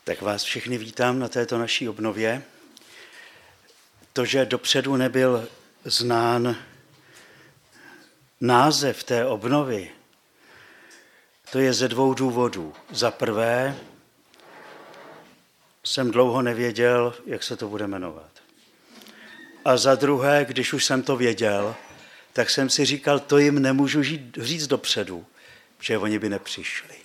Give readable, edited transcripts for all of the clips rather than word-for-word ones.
Tak vás všechny vítám na této naší obnově. To, že dopředu nebyl znám název té obnovy, to je ze dvou důvodů. Za prvé, jsem dlouho nevěděl, jak se to bude jmenovat. A za druhé, když už jsem to věděl, tak jsem si říkal, to jim nemůžu říct dopředu, že oni by nepřišli.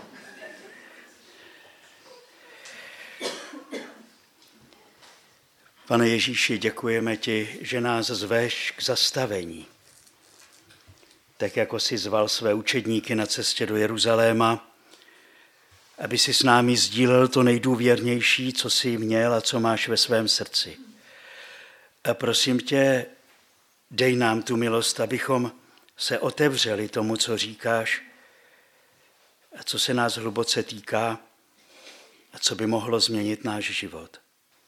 Pane Ježíši, děkujeme ti, že nás zveš k zastavení. Tak jako jsi zval své učedníky na cestě do Jeruzaléma, aby si s námi sdílel to nejdůvěrnější, co jsi měl a co máš ve svém srdci. A prosím tě, dej nám tu milost, abychom se otevřeli tomu, co říkáš a co se nás hluboce týká a co by mohlo změnit náš život.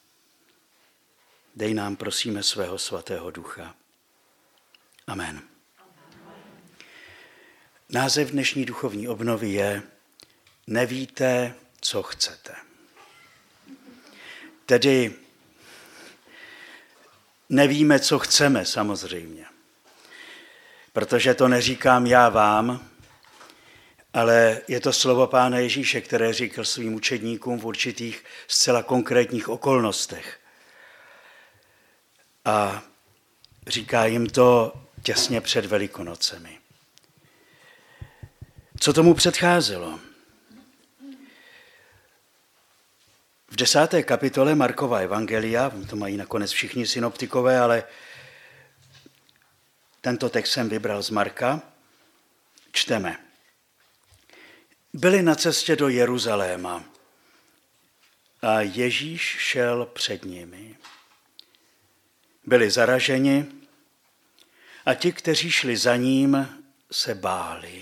Dej nám, prosíme, svého svatého ducha. Amen. Název dnešní duchovní obnovy je Nevíte, co chcete. Tedy nevíme, co chceme, samozřejmě. Protože to neříkám já vám, ale je to slovo Pána Ježíše, které říkal svým učedníkům v určitých zcela konkrétních okolnostech. A říká jim to těsně před Velikonocemi. Co tomu předcházelo? V 10. kapitole Markova evangelia, to mají nakonec všichni synoptikové, ale tento text jsem vybral z Marka, čteme. Byli na cestě do Jeruzaléma a Ježíš šel před nimi. Byli zaraženi a ti, kteří šli za ním, se báli.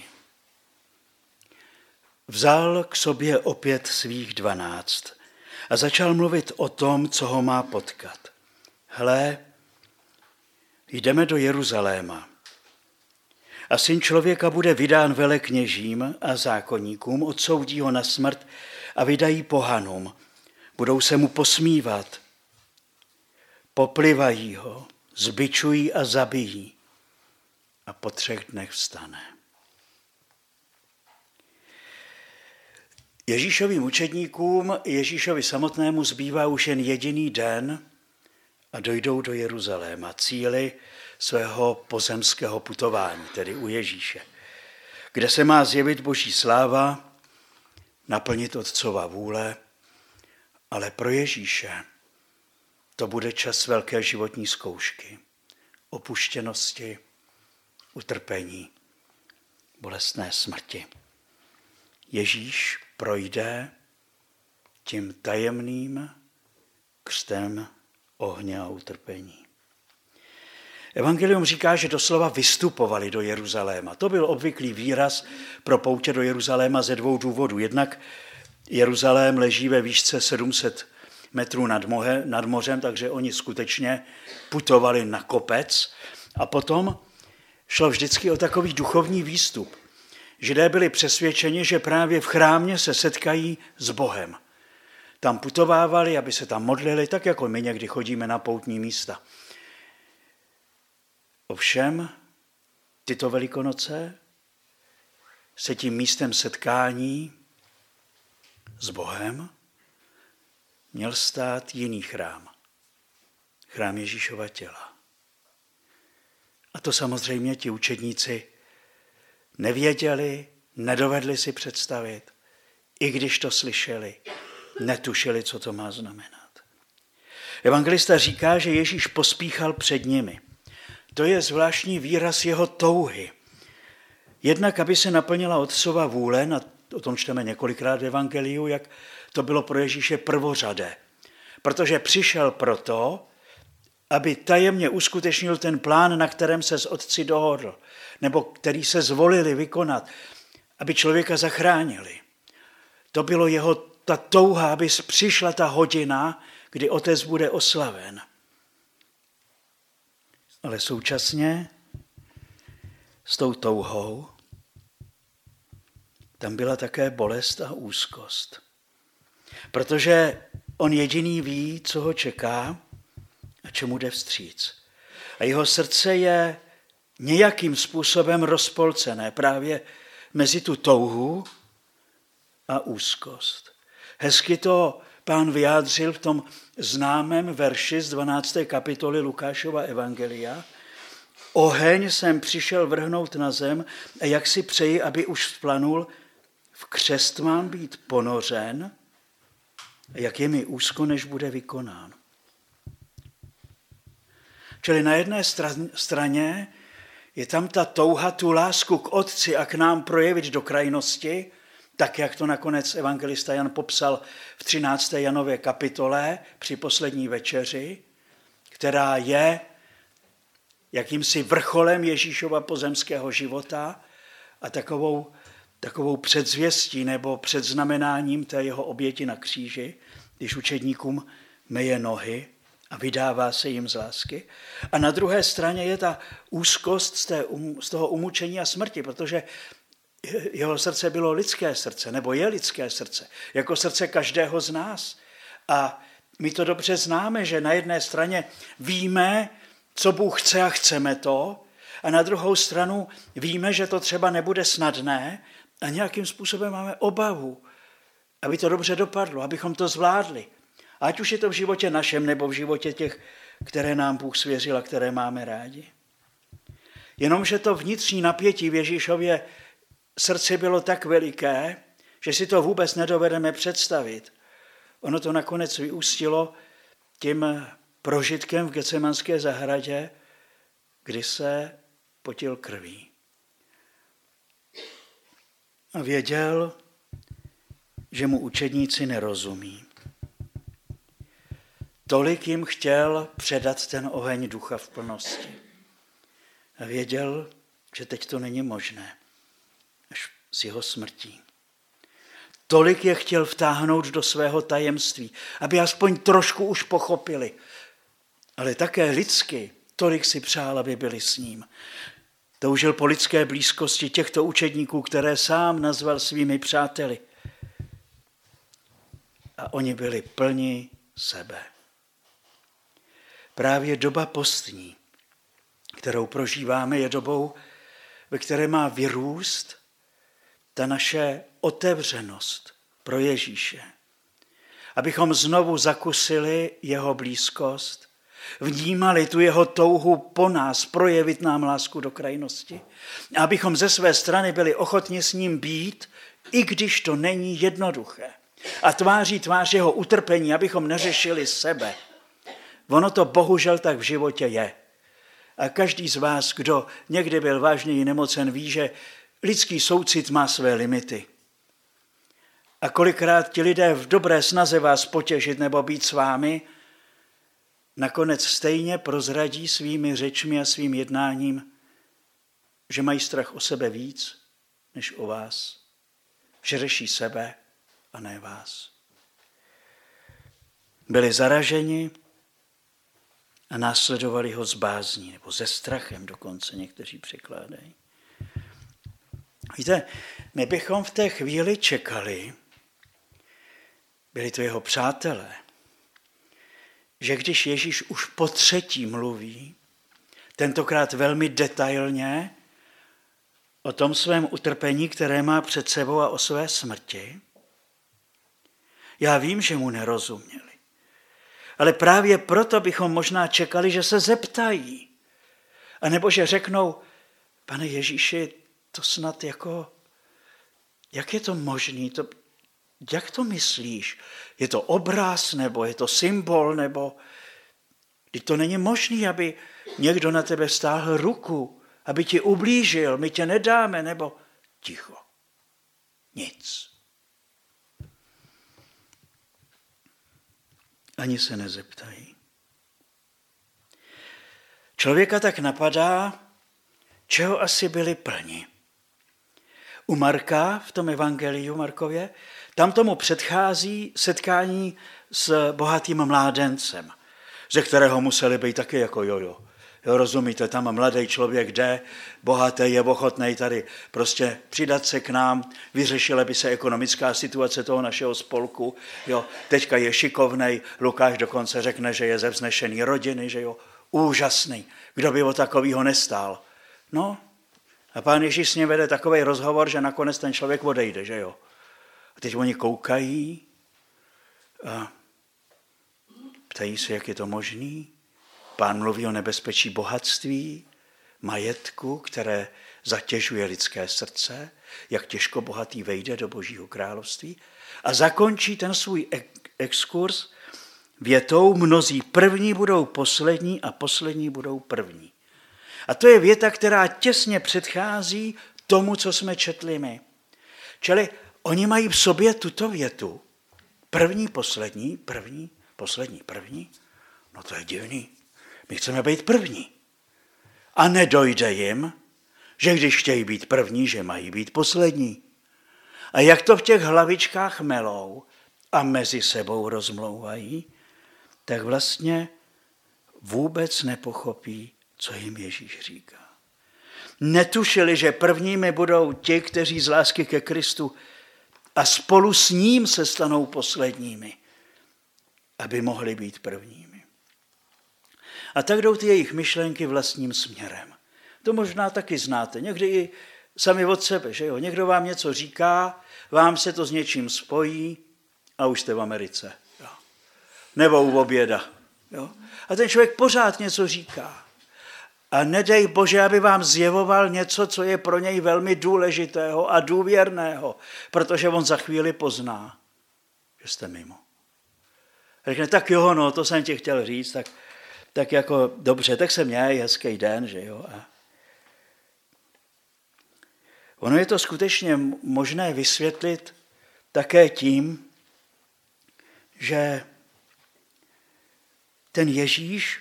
Vzal k sobě opět svých 12 a začal mluvit o tom, co ho má potkat. Hle, jdeme do Jeruzaléma a Syn člověka bude vydán velekněžím a zákonníkům, odsoudí ho na smrt a vydají pohanům. Budou se mu posmívat, poplivají ho, zbičují a zabijí a po 3 dnech vstane. Ježíšovým učedníkům, Ježíšovi samotnému zbývá už jen jediný den a dojdou do Jeruzaléma, cíli svého pozemského putování, tedy u Ježíše, kde se má zjevit Boží sláva, naplnit Otcova vůle, ale pro Ježíše to bude čas velké životní zkoušky, opuštěnosti, utrpení, bolestné smrti. Ježíš projde tím tajemným křtem ohně a utrpení. Evangelium říká, že doslova vystupovali do Jeruzaléma. To byl obvyklý výraz pro poutě do Jeruzaléma ze 2 důvodů. Jednak Jeruzalém leží ve výšce 700 metrů nad mořem, takže oni skutečně putovali na kopec. A potom šlo vždycky o takový duchovní výstup. Židé byli přesvědčeni, že právě v chrámě se setkají s Bohem. Tam putovávali, aby se tam modlili, tak jako my někdy chodíme na poutní místa. Ovšem, tyto Velikonoce se tím místem setkání s Bohem měl stát jiný chrám. Chrám Ježíšova těla. A to samozřejmě ti učedníci nevěděli, nedovedli si představit, i když to slyšeli, netušili, co to má znamenat. Evangelista říká, že Ježíš pospíchal před nimi. To je zvláštní výraz jeho touhy. Jednak, aby se naplnila Otcova vůle, o tom čteme několikrát v Evangeliu, jak to bylo pro Ježíše prvořadé. Protože přišel proto, aby tajemně uskutečnil ten plán, na kterém se s otci dohodl, nebo který se zvolili vykonat, aby člověka zachránili. To bylo jeho ta touha, aby přišla ta hodina, kdy otec bude oslaven. Ale současně s tou touhou tam byla také bolest a úzkost. protože on jediný ví, co ho čeká a čemu jde vstříc. A jeho srdce je nějakým způsobem rozpolcené právě mezi tu touhu a úzkost. Hezky to Pán vyjádřil v tom známém verši z 12. kapitoly Lukášova evangelia. Oheň jsem přišel vrhnout na zem a jak si přeji, aby už splanul, v křest mám být ponořen a jak je mi úzko, než bude vykonán. Čili na jedné straně je tam ta touha tu lásku k Otci a k nám projevit do krajnosti, tak jak to nakonec evangelista Jan popsal v 13. Janově kapitole při poslední večeři, která je jakýmsi vrcholem Ježíšova pozemského života a takovou předzvěstí nebo předznamenáním té jeho oběti na kříži, když učedníkům myje nohy a vydává se jim z lásky. A na druhé straně je ta úzkost z toho umučení a smrti, protože jeho srdce bylo lidské srdce, nebo je lidské srdce, jako srdce každého z nás. A my to dobře známe, že na jedné straně víme, co Bůh chce a chceme to, a na druhou stranu víme, že to třeba nebude snadné a nějakým způsobem máme obavu, aby to dobře dopadlo, abychom to zvládli. Ať už je to v životě našem, nebo v životě těch, které nám Bůh svěřil a které máme rádi. Jenomže to vnitřní napětí v Ježíšově srdci bylo tak veliké, že si to vůbec nedovedeme představit. Ono to nakonec vyústilo tím prožitkem v Getsemanské zahradě, kdy se potil krví. A věděl, že mu učedníci nerozumí. Tolik jim chtěl předat ten oheň ducha v plnosti. A věděl, že teď to není možné, až s jeho smrtí. Tolik je chtěl vtáhnout do svého tajemství, aby aspoň trošku už pochopili. Ale také lidsky tolik si přál, aby byli s ním. Toužil po lidské blízkosti těchto učedníků, které sám nazval svými přáteli. A oni byli plni sebe. Právě doba postní, kterou prožíváme, je dobou, ve které má vyrůst ta naše otevřenost pro Ježíše. Abychom znovu zakusili jeho blízkost, vnímali tu jeho touhu po nás, projevit nám lásku do krajnosti. A abychom ze své strany byli ochotni s ním být, i když to není jednoduché. A tváří tvář jeho utrpení, abychom neřešili sebe. Ono to bohužel tak v životě je. A každý z vás, kdo někdy byl vážněji nemocen, ví, že lidský soucit má své limity. A kolikrát ti lidé v dobré snaze vás potěšit nebo být s vámi, nakonec stejně prozradí svými řečmi a svým jednáním, že mají strach o sebe víc, než o vás. Že řeší sebe a ne vás. Byli zaraženi a následovali ho s bázní, nebo se strachem dokonce někteří překládají. Víte, my bychom v té chvíli čekali, byli to jeho přátelé, že když Ježíš už po třetí mluví, tentokrát velmi detailně, o tom svém utrpení, které má před sebou a o své smrti, já vím, že mu nerozuměli. Ale právě proto bychom možná čekali, že se zeptají. A nebo že řeknou, Pane Ježíši, to snad jako, jak je to možný, jak to myslíš? Je to obraz, nebo je to symbol, nebo to není možný, aby někdo na tebe stáhl ruku, aby ti ublížil, my tě nedáme, nebo ticho. Nic. Ani se nezeptají. Člověka tak napadá, čeho asi byli plni. U Marka, v tom evangeliu Markově, tam tomu předchází setkání s bohatým mládencem, ze kterého museli být taky jako jojo. Jo, rozumíte, tam mladý člověk jde, bohatý, je ochotný tady prostě přidat se k nám, vyřešila by se ekonomická situace toho našeho spolku. Jo, teďka je šikovnej, Lukáš dokonce řekne, že je ze vznešený rodiny, že jo, úžasný, kdo by o takovýho nestál. No, a Pán Ježíš s ním vede takový rozhovor, že nakonec ten člověk odejde, že jo. A teď oni koukají a ptají se, jak je to možný. Pán mluví o nebezpečí bohatství, majetku, které zatěžuje lidské srdce, jak těžko bohatý vejde do Božího království. A zakončí ten svůj exkurs větou: mnozí první budou poslední a poslední budou první. A to je věta, která těsně předchází tomu, co jsme četli my. Čili oni mají v sobě tuto větu. První, poslední, první, poslední, první. No to je divný. My chceme být první. A nedojde jim, že když chtějí být první, že mají být poslední. A jak to v těch hlavičkách melou a mezi sebou rozmlouvají, tak vlastně vůbec nepochopí, co jim Ježíš říká. Netušili, že prvními budou ti, kteří z lásky ke Kristu a spolu s ním se stanou posledními, aby mohli být prvními. A tak jdou ty jejich myšlenky vlastním směrem. To možná taky znáte. Někdy i sami od sebe, že jo? Někdo vám něco říká, vám se to s něčím spojí a už jste v Americe. Jo? Nebo u oběda. Jo? A ten člověk pořád něco říká. A nedej Bože, aby vám zjevoval něco, co je pro něj velmi důležitého a důvěrného, protože on za chvíli pozná, že jste mimo. Řekne, tak jo, no, to jsem ti chtěl říct, tak jako dobře, tak se měj, hezký den, že jo. A ono je to skutečně možné vysvětlit také tím, že ten Ježíš,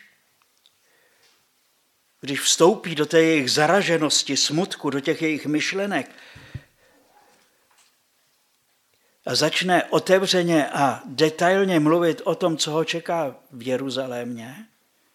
když vstoupí do té jejich zaraženosti, smutku, do těch jejich myšlenek a začne otevřeně a detailně mluvit o tom, co ho čeká v Jeruzalémě,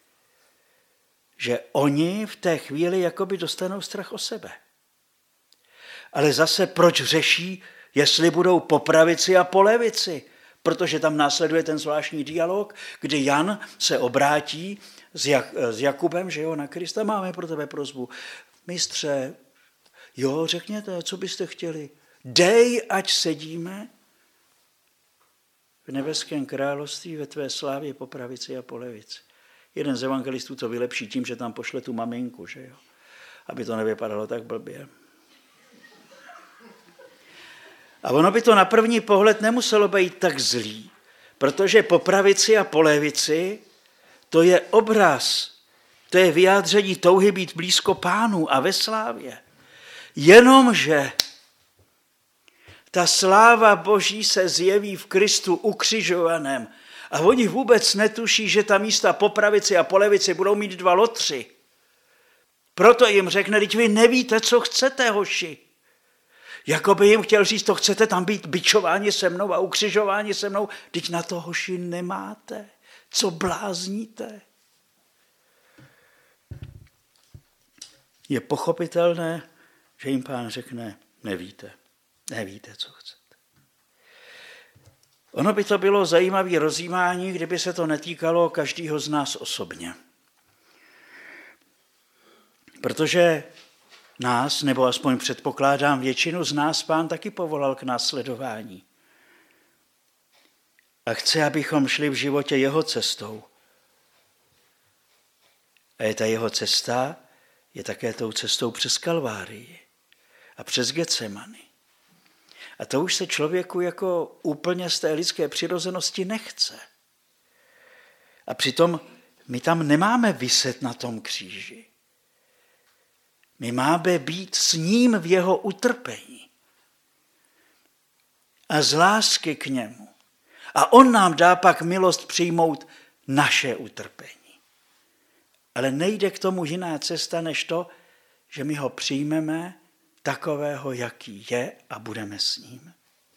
že oni v té chvíli jakoby dostanou strach o sebe. Ale zase proč řeší, jestli budou po pravici a po levici? Protože tam následuje ten zvláštní dialog, kdy Jan se obrátí s Jakubem, že jo, na Krista. Máme pro tebe prosbu. Mistře, jo, řekněte, co byste chtěli. Dej, ať sedíme v nebeském království ve tvé slávě po pravici a po levici. Jeden z evangelistů to vylepší tím, že tam pošle tu maminku, že jo, aby to nevypadalo tak blbě. A ono by to na první pohled nemuselo být tak zlý, protože po pravici a po levici to je obraz, to je vyjádření touhy být blízko Pánu a ve slávě. Jenomže ta sláva Boží se zjeví v Kristu ukřižovaném a oni vůbec netuší, že ta místa po pravici a po levici budou mít dva lotři. Proto jim řekne, teď vy nevíte, co chcete, hoši. Jakoby jim chtěl říct, to chcete tam být bičováni se mnou a ukřižováni se mnou, teď na to, hoši, nemáte. Co blázníte? Je pochopitelné, že jim Pán řekne, nevíte, co chcete. Ono by to bylo zajímavé rozjímání, kdyby se to netýkalo každého z nás osobně. Protože nás, nebo aspoň předpokládám většinu z nás, Pán taky povolal k následování. A chce, abychom šli v životě jeho cestou. A ta jeho cesta je také tou cestou přes Kalvárii a přes Getsemani. A to už se člověku jako úplně z té lidské přirozenosti nechce. A přitom my tam nemáme viset na tom kříži. My máme být s ním v jeho utrpení. A z lásky k němu. A on nám dá pak milost přijmout naše utrpení. Ale nejde k tomu jiná cesta, než to, že my ho přijmeme takového, jaký je a budeme s ním.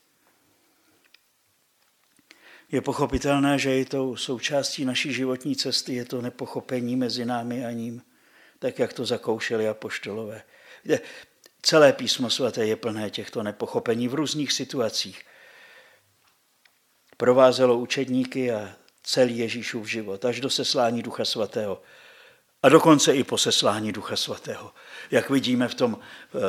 Je pochopitelné, že i tou součástí naší životní cesty je to nepochopení mezi námi a ním. tak jak to zakoušeli apoštolové. Celé písmo svaté je plné těchto nepochopení v různých situacích. Provázelo učedníky a celý Ježíšův život až do seslání Ducha svatého. A dokonce i po seslání Ducha svatého. Jak vidíme v tom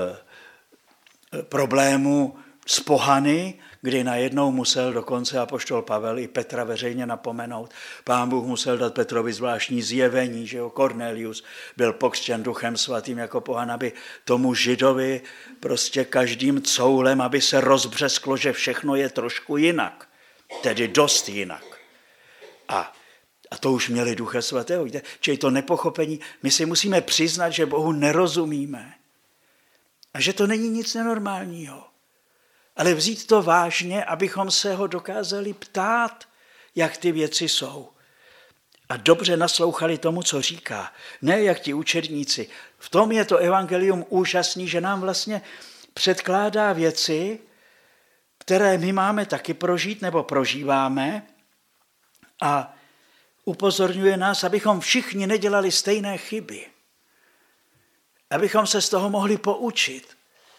problému s pohany, kdy najednou musel dokonce apoštol Pavel i Petra veřejně napomenout. Pán Bůh musel dát Petrovi zvláštní zjevení, že Kornelius byl pokřtěn Duchem svatým jako pohan, aby tomu Židovi prostě každým coulem, aby se rozbřesklo, že všechno je trošku jinak. Tedy dost jinak. A to už měli Ducha svatého. Čili to nepochopení, my si musíme přiznat, že Bohu nerozumíme. A že to není nic nenormálního. Ale vzít to vážně, abychom se ho dokázali ptát, jak ty věci jsou. A dobře naslouchali tomu, co říká. Ne jak ti učedníci. V tom je to evangelium úžasný, že nám vlastně předkládá věci, které my máme taky prožít nebo prožíváme a upozorňuje nás, abychom všichni nedělali stejné chyby. Abychom se z toho mohli poučit.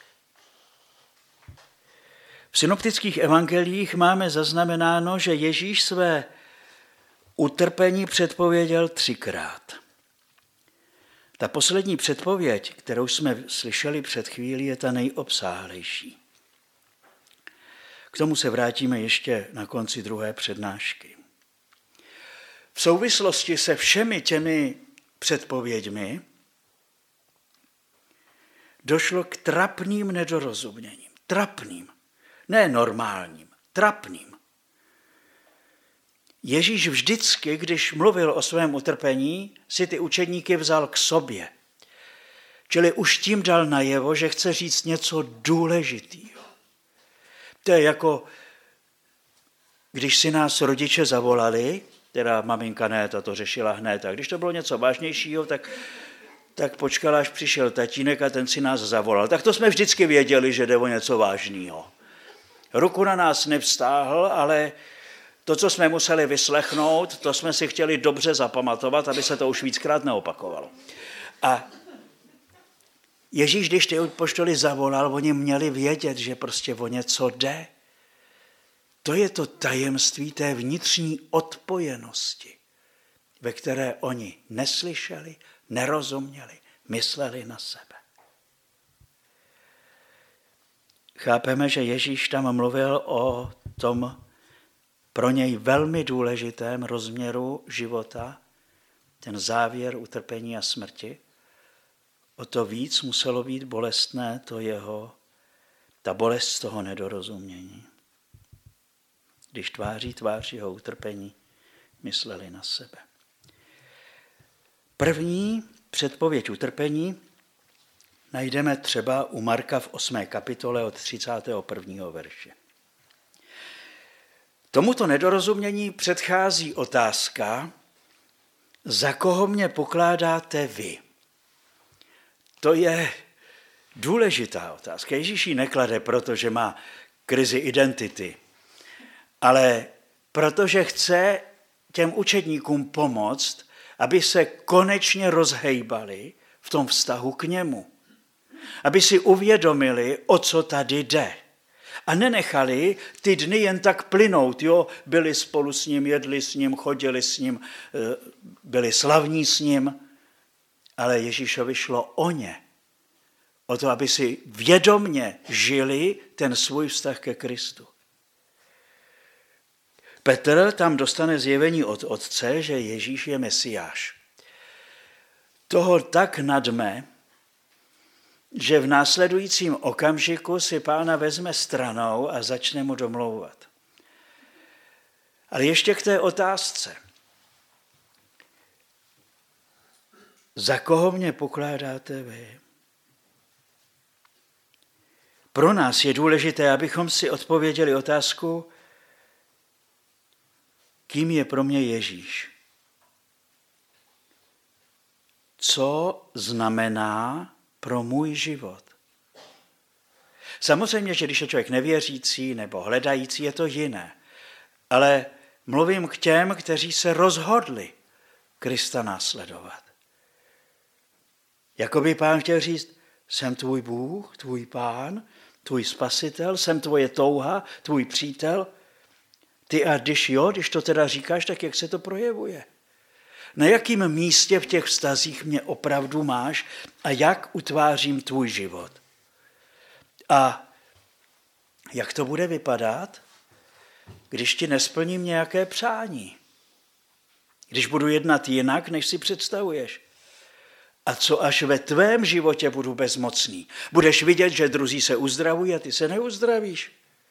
V synoptických evangeliích máme zaznamenáno, že Ježíš své utrpení předpověděl 3krát. Ta poslední předpověď, kterou jsme slyšeli před chvílí, je ta nejobsáhlejší. K tomu se vrátíme ještě na konci druhé přednášky. V souvislosti se všemi těmi předpověďmi došlo k trapným nedorozuměním. Trapným. Ne normálním, trapným. Ježíš vždycky, když mluvil o svém utrpení, si ty učedníky vzal k sobě. Čili už tím dal najevo, že chce říct něco důležitého. To je jako, když si nás rodiče zavolali, teda maminka ne, ta to řešila hned, a když to bylo něco vážnějšího, tak počkala, až přišel tatínek a ten si nás zavolal. Tak to jsme vždycky věděli, že jde o něco vážného. Ruku na nás nevztáhl, ale to, co jsme museli vyslechnout, to jsme si chtěli dobře zapamatovat, aby se to už víckrát neopakovalo. A Ježíš, když ty apoštoly zavolal, oni měli vědět, že prostě o něco jde. To je to tajemství té vnitřní odpojenosti, ve které oni neslyšeli, nerozuměli, mysleli na sebe. Chápeme, že Ježíš tam mluvil o tom pro něj velmi důležitém rozměru života, ten závěr utrpení a smrti. O to víc muselo být bolestné ta bolest z toho nedorozumění. Když tváří jeho utrpení mysleli na sebe. První předpověď utrpení najdeme třeba u Marka v 8. kapitole od 31. verše. Tomuto nedorozumění předchází otázka, za koho mě pokládáte vy? To je důležitá otázka. Ježíš ji neklade, protože má krizi identity, ale protože chce těm učedníkům pomoct, aby se konečně rozhejbali v tom vztahu k němu. Aby si uvědomili, o co tady jde. A nenechali ty dny jen tak plynout. Byli spolu s ním, jedli s ním, chodili s ním, byli slavní s ním. Ale Ježíšovi šlo o ně. O to, aby si vědomně žili ten svůj vztah ke Kristu. Petr tam dostane zjevení od Otce, že Ježíš je Mesiáš. Toho tak nadme, že v následujícím okamžiku si Pána vezme stranou a začne mu domlouvat. Ale ještě k té otázce. Za koho mě pokládáte vy? Pro nás je důležité, abychom si odpověděli otázku, kým je pro mě Ježíš? Co znamená pro můj život? Samozřejmě, že když je člověk nevěřící nebo hledající, je to jiné. Ale mluvím k těm, kteří se rozhodli Krista následovat. Jakoby Pán chtěl říct, jsem tvůj Bůh, tvůj Pán, tvůj spasitel, jsem tvoje touha, tvůj přítel. Ty a když to teda říkáš, tak jak se to projevuje? Na jakém místě v těch vztazích mě opravdu máš a jak utvářím tvůj život? A jak to bude vypadat, když ti nesplním nějaké přání? Když budu jednat jinak, než si představuješ? A co až ve tvém životě budu bezmocný? Budeš vidět, že druzí se uzdravují a ty se neuzdravíš?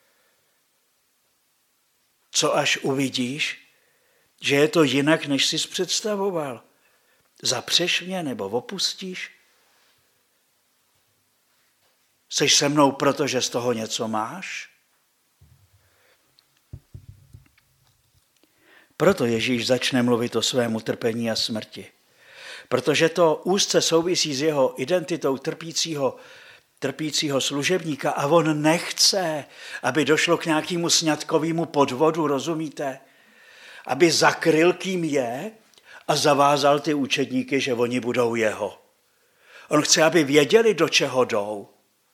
Co až uvidíš, že je to jinak, než jsi představoval? Zapřeš mě nebo opustíš? Jseš se mnou, protože z toho něco máš? Proto Ježíš začne mluvit o svém utrpení a smrti. Protože to úzce souvisí s jeho identitou trpícího služebníka a on nechce, aby došlo k nějakému sňatkovému podvodu, rozumíte? Aby zakryl, kým je a zavázal ty učedníky, že oni budou jeho. On chce, aby věděli, do čeho jdou.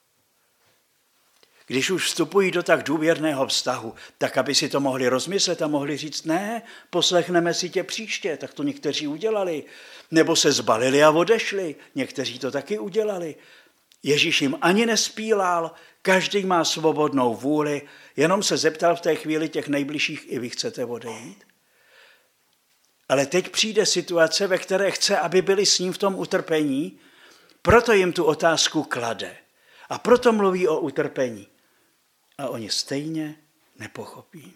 Když už vstupují do tak důvěrného vztahu, tak aby si to mohli rozmyslet a mohli říct, ne, poslechneme si tě příště, tak to někteří udělali. Nebo se zbalili a odešli, někteří to taky udělali. Ježíš jim ani nespílal, každý má svobodnou vůli, jenom se zeptal v té chvíli těch nejbližších, i vy chcete odejít? Ale teď přijde situace, ve které chce, aby byli s ním v tom utrpení, proto jim tu otázku klade. A proto mluví o utrpení. A oni stejně nepochopí.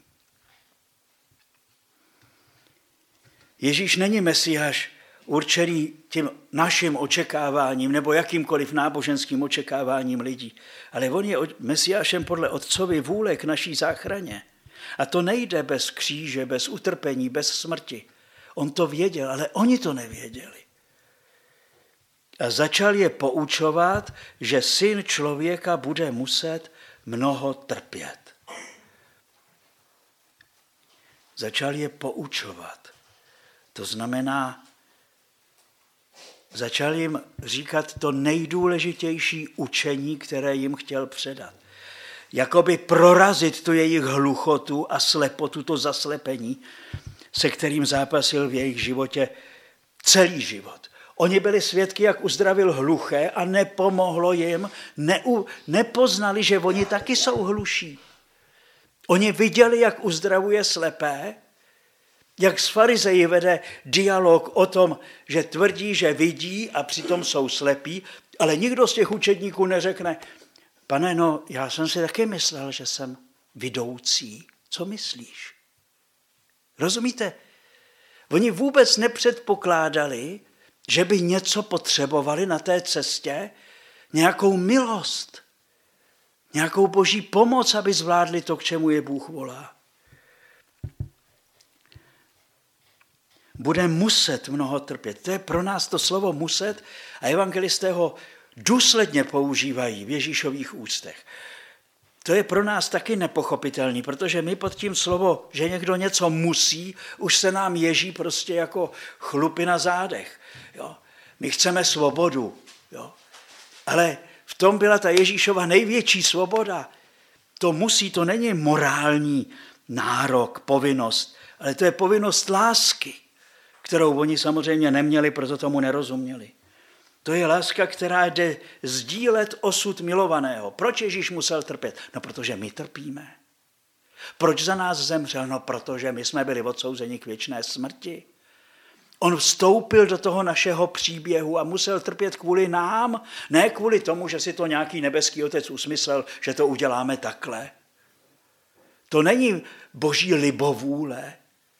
Ježíš není Mesiáš určený tím naším očekáváním nebo jakýmkoliv náboženským očekáváním lidí, ale on je Mesiášem podle Otcovy vůle k naší záchraně. A to nejde bez kříže, bez utrpení, bez smrti. On to věděl, ale oni to nevěděli. A začal je poučovat, že Syn člověka bude muset mnoho trpět. Začal je poučovat. To znamená, začal jim říkat to nejdůležitější učení, které jim chtěl předat. Jakoby prorazit tu jejich hluchotu a slepotu, to zaslepení, se kterým zápasil v jejich životě celý život. Oni byli svědky, jak uzdravil hluché a nepomohlo jim, nepoznali, že oni taky jsou hluší. Oni viděli, jak uzdravuje slepé, jak s farizeji vede dialog o tom, že tvrdí, že vidí a přitom jsou slepí, ale nikdo z těch učedníků neřekne, pane, no, já jsem si taky myslel, že jsem vidoucí. Co myslíš? Rozumíte? Oni vůbec nepředpokládali, že by něco potřebovali na té cestě, nějakou milost, nějakou boží pomoc, aby zvládli to, k čemu je Bůh volá. Bude muset mnoho trpět. To je pro nás to slovo muset a evangelisté ho důsledně používají v Ježíšových ústech. To je pro nás taky nepochopitelný, protože my pod tím slovo, že někdo něco musí, už se nám ježí prostě jako chlupy na zádech. Jo? My chceme svobodu. Jo? Ale v tom byla ta Ježíšova největší svoboda. To musí, to není morální nárok, povinnost, ale to je povinnost lásky, kterou oni samozřejmě neměli, proto tomu nerozuměli. To je láska, která jde sdílet osud milovaného. Proč Ježíš musel trpět? No, protože my trpíme. Proč za nás zemřel? No, protože my jsme byli odsouzeni k věčné smrti. On vstoupil do toho našeho příběhu a musel trpět kvůli nám, ne kvůli tomu, že si to nějaký nebeský otec usmyslel, že to uděláme takhle. To není boží libovůle.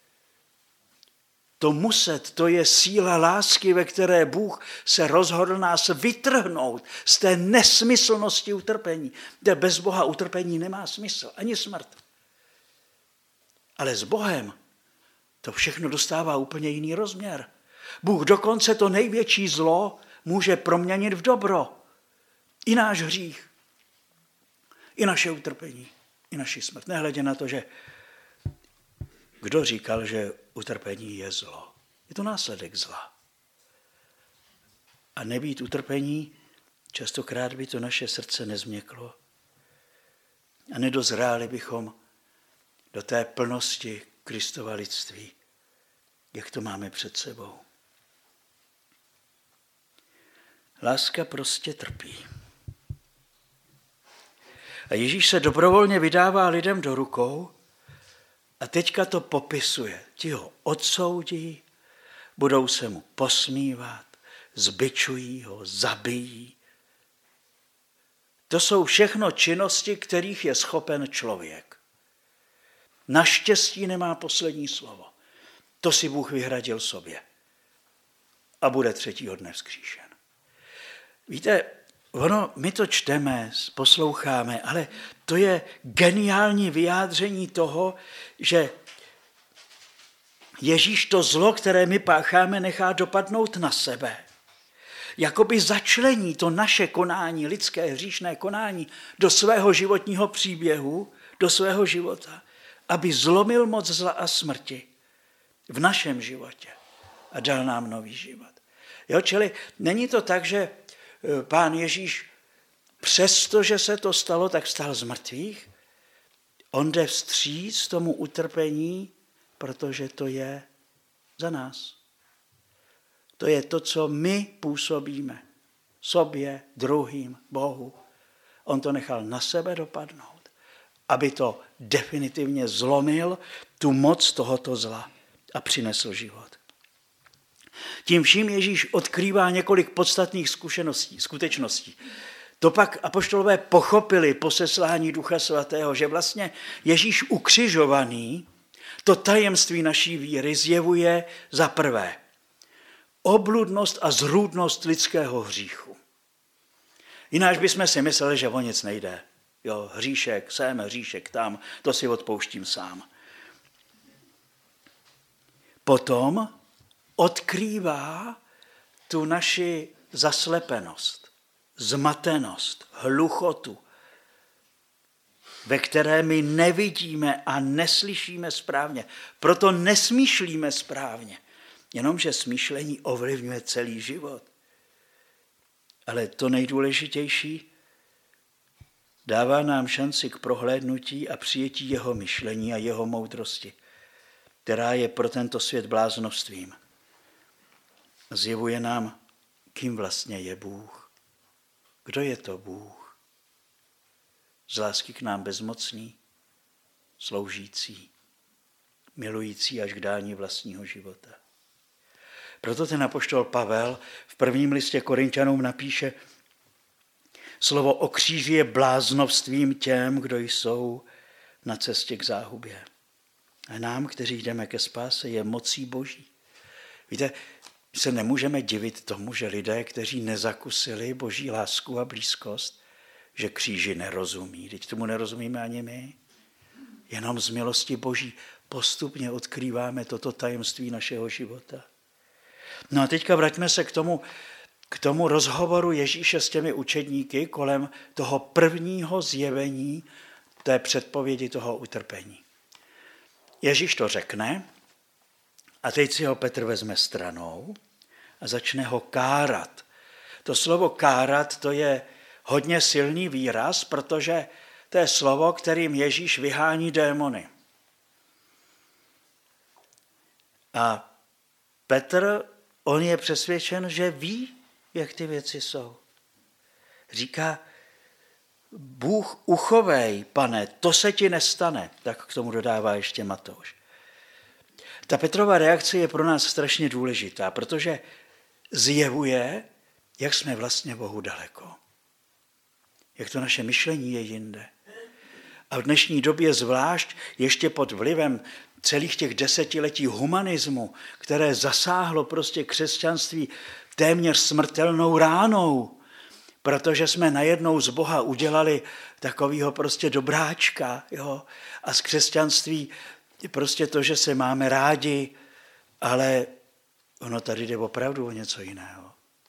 To muset, to je síla lásky, ve které Bůh se rozhodl nás vytrhnout z té nesmyslnosti utrpení. Kde bez Boha utrpení nemá smysl, ani smrt. Ale s Bohem to všechno dostává úplně jiný rozměr. Bůh dokonce to největší zlo může proměnit v dobro. I náš hřích, i naše utrpení, i naši smrt. Nehledě na to, že kdo říkal, že utrpení je zlo. Je to následek zla. a nebýt utrpení, častokrát by to naše srdce nezměklo. A nedozráli bychom do té plnosti Kristova lidství, jak to máme před sebou. Láska prostě trpí. A Ježíš se dobrovolně vydává lidem do rukou a teďka to popisuje. Ti ho odsoudí, budou se mu posmívat, zbičují ho, zabijí. To jsou všechno činnosti, kterých je schopen člověk. Naštěstí nemá poslední slovo. To si Bůh vyhradil sobě. A bude třetího dne vzkříšen. Víte, my to čteme, posloucháme, ale to je geniální vyjádření toho, že Ježíš to zlo, které my pácháme, nechá dopadnout na sebe. Jakoby začlení to naše konání, lidské hříšné konání, do svého životního příběhu, do svého života, aby zlomil moc zla a smrti v našem životě a dal nám nový život. Jo, čili není to tak, že Pán Ježíš, přestože se to stalo, tak vstal z mrtvých. On jde vstříc tomu utrpení, protože to je za nás. To je to, co my působíme sobě, druhým, Bohu. On to nechal na sebe dopadnout, aby to definitivně zlomil tu moc tohoto zla a přinesl život. Tím vším Ježíš odkrývá několik podstatných skutečností. To pak apoštolové pochopili po seslání Ducha Svatého, že vlastně Ježíš ukřižovaný to tajemství naší víry zjevuje za prvé obludnost a zrůdnost lidského hříchu. Jináč bychom si mysleli, že o nic nejde. Jo, hříšek sem, hříšek tam, to si odpouštím sám. Potom odkrývá tu naši zaslepenost, zmatenost, hluchotu, ve které my nevidíme a neslyšíme správně. Proto nesmýšlíme správně, jenomže smýšlení ovlivňuje celý život. Ale to nejdůležitější, dává nám šanci k prohlédnutí a přijetí jeho myšlení a jeho moudrosti, která je pro tento svět bláznovstvím. Zjevuje nám, kým vlastně je Bůh. Kdo je to Bůh? Z lásky k nám bezmocný, sloužící, milující až k dání vlastního života. Proto ten apoštol Pavel v prvním listě Korinťanům napíše: slovo o kříži je bláznovstvím těm, kdo jsou na cestě k záhubě. A nám, kteří jdeme ke spáse, je mocí Boží. Víte, se nemůžeme divit tomu, že lidé, kteří nezakusili Boží lásku a blízkost, že kříži nerozumí. Teď tomu nerozumíme ani my. Jenom z milosti Boží postupně odkrýváme toto tajemství našeho života. No a teďka vraťme se k tomu rozhovoru Ježíše s těmi učedníky kolem toho prvního zjevení té předpovědi toho utrpení. Ježíš to řekne a teď si ho Petr vezme stranou a začne ho kárat. To slovo kárat, to je hodně silný výraz, protože to je slovo, kterým Ježíš vyhání démony. A Petr, on je přesvědčen, že ví, jak ty věci jsou. Říká: Bůh uchovej, Pane, to se ti nestane. Tak k tomu dodává ještě Matouš. Ta Petrova reakce je pro nás strašně důležitá, protože zjevuje, jak jsme vlastně Bohu daleko. Jak to naše myšlení je jinde. A v dnešní době zvlášť ještě pod vlivem celých těch desetiletí humanismu, které zasáhlo prostě křesťanství téměř smrtelnou ránou, protože jsme najednou z Boha udělali takovýho prostě dobráčka, jo? A z křesťanství prostě to, že se máme rádi, ale ono tady jde opravdu o něco jiného.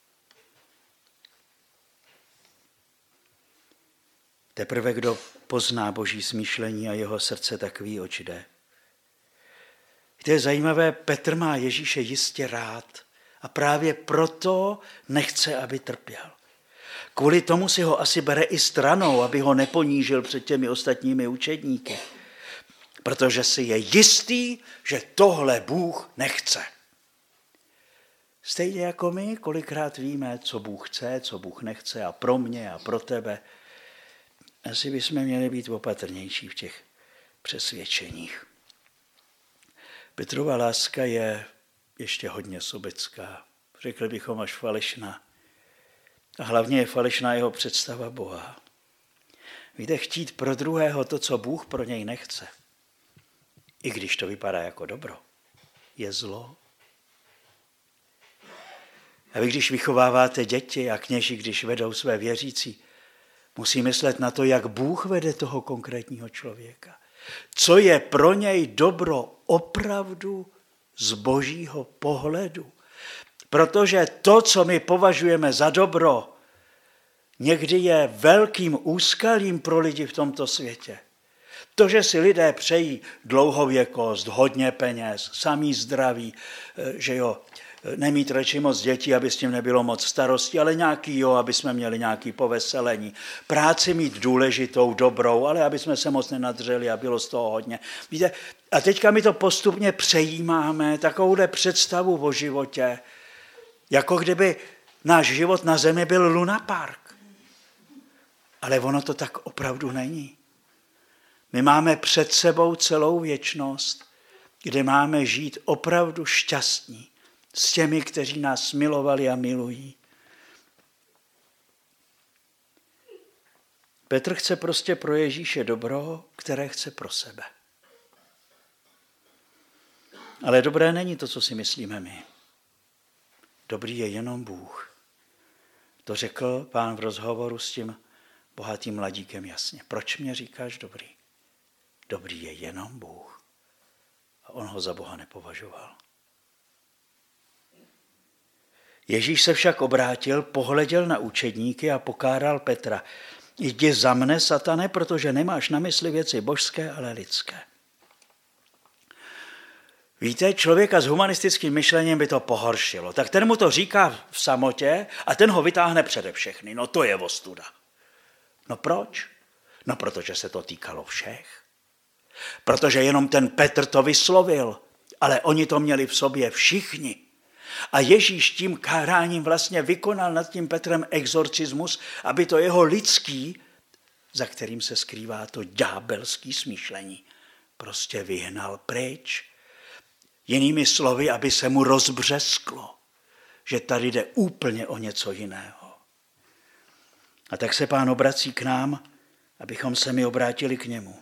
Teprve kdo pozná Boží smýšlení a jeho srdce, tak ví, oč jde. To je zajímavé, Petr má Ježíše jistě rád A právě proto nechce, aby trpěl. Kvůli tomu si ho asi bere i stranou, aby ho neponížil před těmi ostatními učedníky. Protože si je jistý, že tohle Bůh nechce. Stejně jako my, kolikrát víme, co Bůh chce, co Bůh nechce a pro mě a pro tebe. Asi bychom měli být opatrnější v těch přesvědčeních. Petrova láska je ještě hodně sobecká, řekli bychom až falešná. A hlavně je falešná jeho představa Boha. Víte, chtít pro druhého to, co Bůh pro něj nechce, i když to vypadá jako dobro, je zlo. A vy, když vychováváte děti a kněži, když vedou své věřící, musí myslet na to, jak Bůh vede toho konkrétního člověka. Co je pro něj dobro opravdu z božího pohledu. Protože to, co my považujeme za dobro, někdy je velkým úskalím pro lidi v tomto světě. To, že si lidé přejí dlouhověkost, hodně peněz, samý zdraví, že jo, nemít radši moc dětí, aby s tím nebylo moc starosti, ale nějaký jo, aby jsme měli nějaký poveselení. Práci mít důležitou, dobrou, ale aby jsme se moc nenadřeli a bylo z toho hodně. Víte, a teďka my to postupně přejímáme, takovouhle představu o životě, jako kdyby náš život na zemi byl lunapark. Ale ono to tak opravdu není. My máme před sebou celou věčnost, kde máme žít opravdu šťastní s těmi, kteří nás milovali a milují. Petr chce prostě pro Ježíše dobro, které chce pro sebe. Ale dobré není to, co si myslíme my. Dobrý je jenom Bůh. To řekl Pán v rozhovoru s tím bohatým mladíkem jasně. Proč mě říkáš dobrý? Dobrý je jenom Bůh. A on ho za Boha nepovažoval. Ježíš se však obrátil, pohleděl na učedníky a pokáral Petra. Jdi za mne, satane, protože nemáš na mysli věci božské, ale lidské. Víte, člověka s humanistickým myšlením by to pohoršilo. Tak ten mu to říká v samotě a ten ho vytáhne přede všechny. No to je ostuda. No proč? No protože se to týkalo všech. Protože jenom ten Petr to vyslovil, ale oni to měli v sobě všichni. A Ježíš tím káráním vlastně vykonal nad tím Petrem exorcismus, aby to jeho lidský, za kterým se skrývá to ďábelský smýšlení, prostě vyhnal pryč. Jinými slovy, aby se mu rozbřesklo, že tady jde úplně o něco jiného. A tak se Pán obrací k nám, abychom se my obrátili k němu.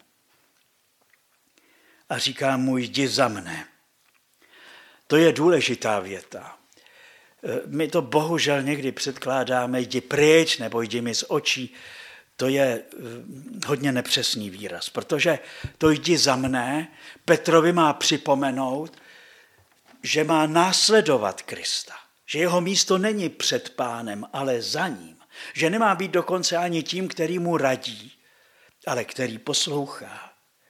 A říká mu, jdi za mne. To je důležitá věta. My to bohužel někdy předkládáme, jdi pryč nebo jdi mi z očí. To je hodně nepřesný výraz, protože to jdi za mne Petrovi má připomenout, že má následovat Krista. Že jeho místo není před Pánem, ale za ním. Že nemá být dokonce ani tím, který mu radí, ale který poslouchá.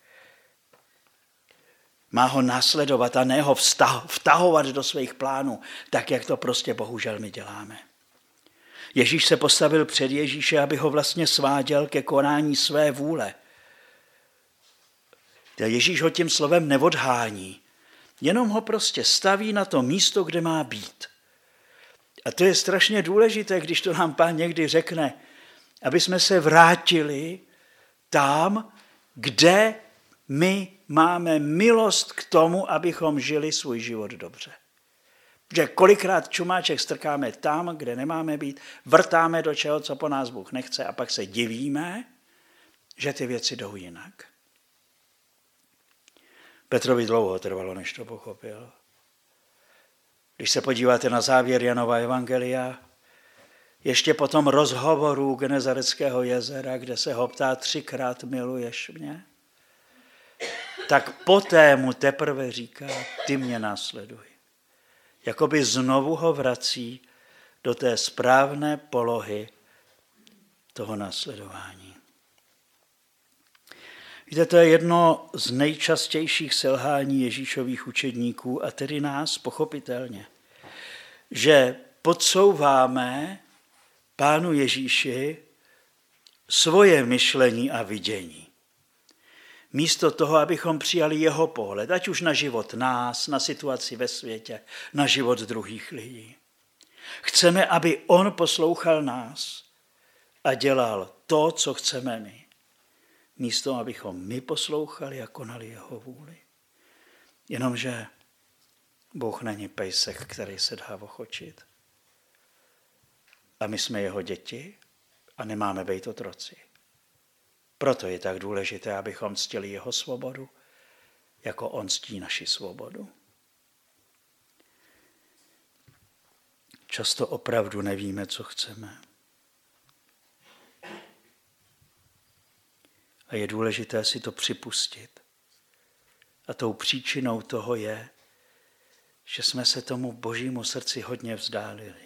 Má ho následovat a ne ho vtahovat do svých plánů, tak jak to prostě bohužel my děláme. Ježíš se postavil před Ježíše, aby ho vlastně sváděl ke konání své vůle. Ježíš ho tím slovem neodhání, jenom ho prostě staví na to místo, kde má být. A to je strašně důležité, když to nám Pán někdy řekne, aby jsme se vrátili tam, kde my máme milost k tomu, abychom žili svůj život dobře. Že kolikrát čumáček strkáme tam, kde nemáme být, vrtáme do čeho, co po nás Bůh nechce a pak se divíme, že ty věci jdou jinak. Petrovi dlouho trvalo, než to pochopil. Když se podíváte na závěr Janova evangelia, ještě po tom rozhovoru Genezareckého jezera, kde se ho ptá 3krát miluješ mě, tak poté mu teprve říká, ty mě následuj. Jakoby znovu ho vrací do té správné polohy toho následování. Víte, to je jedno z nejčastějších selhání Ježíšových učedníků a tedy nás pochopitelně. že podsouváme Pánu Ježíši svoje myšlení a vidění. Místo toho, abychom přijali jeho pohled, ať už na život nás, na situaci ve světě, na život druhých lidí. Chceme, aby on poslouchal nás a dělal to, co chceme my. Místo, abychom my poslouchali a konali jeho vůli. Jenomže Bůh není pejsek, který se dá ochočit. A my jsme jeho děti a nemáme být otroci. Proto je tak důležité, abychom ctili jeho svobodu, jako on ctí naši svobodu. Často opravdu nevíme, co chceme. A je důležité si to připustit. A tou příčinou toho je, že jsme se tomu Božímu srdci hodně vzdálili.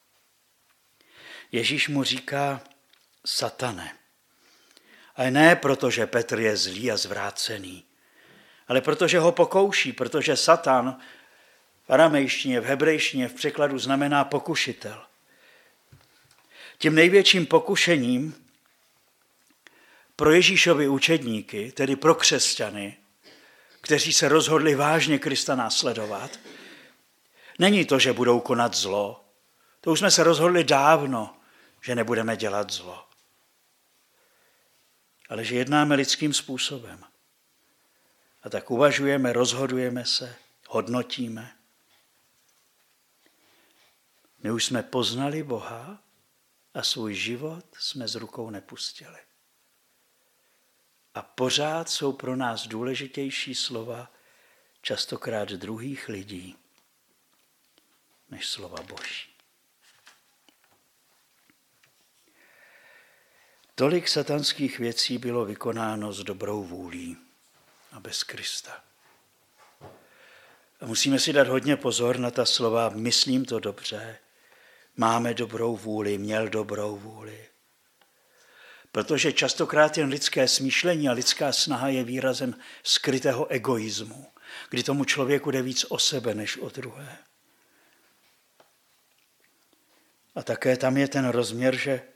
Ježíš mu říká satane. Ale ne proto, že Petr je zlý a zvrácený, ale protože ho pokouší, protože Satan v aramejštině, v hebrejštině, v překladu znamená pokušitel. Tím největším pokušením pro Ježíšovi učedníky, tedy pro křesťany, kteří se rozhodli vážně Krista následovat, není to, že budou konat zlo. To už jsme se rozhodli dávno, že nebudeme dělat zlo. Ale že jednáme lidským způsobem. A tak uvažujeme, rozhodujeme se, hodnotíme. My už jsme poznali Boha a svůj život jsme z rukou nepustili. A pořád jsou pro nás důležitější slova častokrát druhých lidí, než slova Boží. Tolik satanských věcí bylo vykonáno s dobrou vůlí a bez Krista. A musíme si dát hodně pozor na ta slova, myslím to dobře, máme dobrou vůli, měl dobrou vůli. Protože častokrát jen lidské smýšlení a lidská snaha je výrazem skrytého egoismu, kdy tomu člověku jde víc o sebe než o druhé. A také tam je ten rozměr,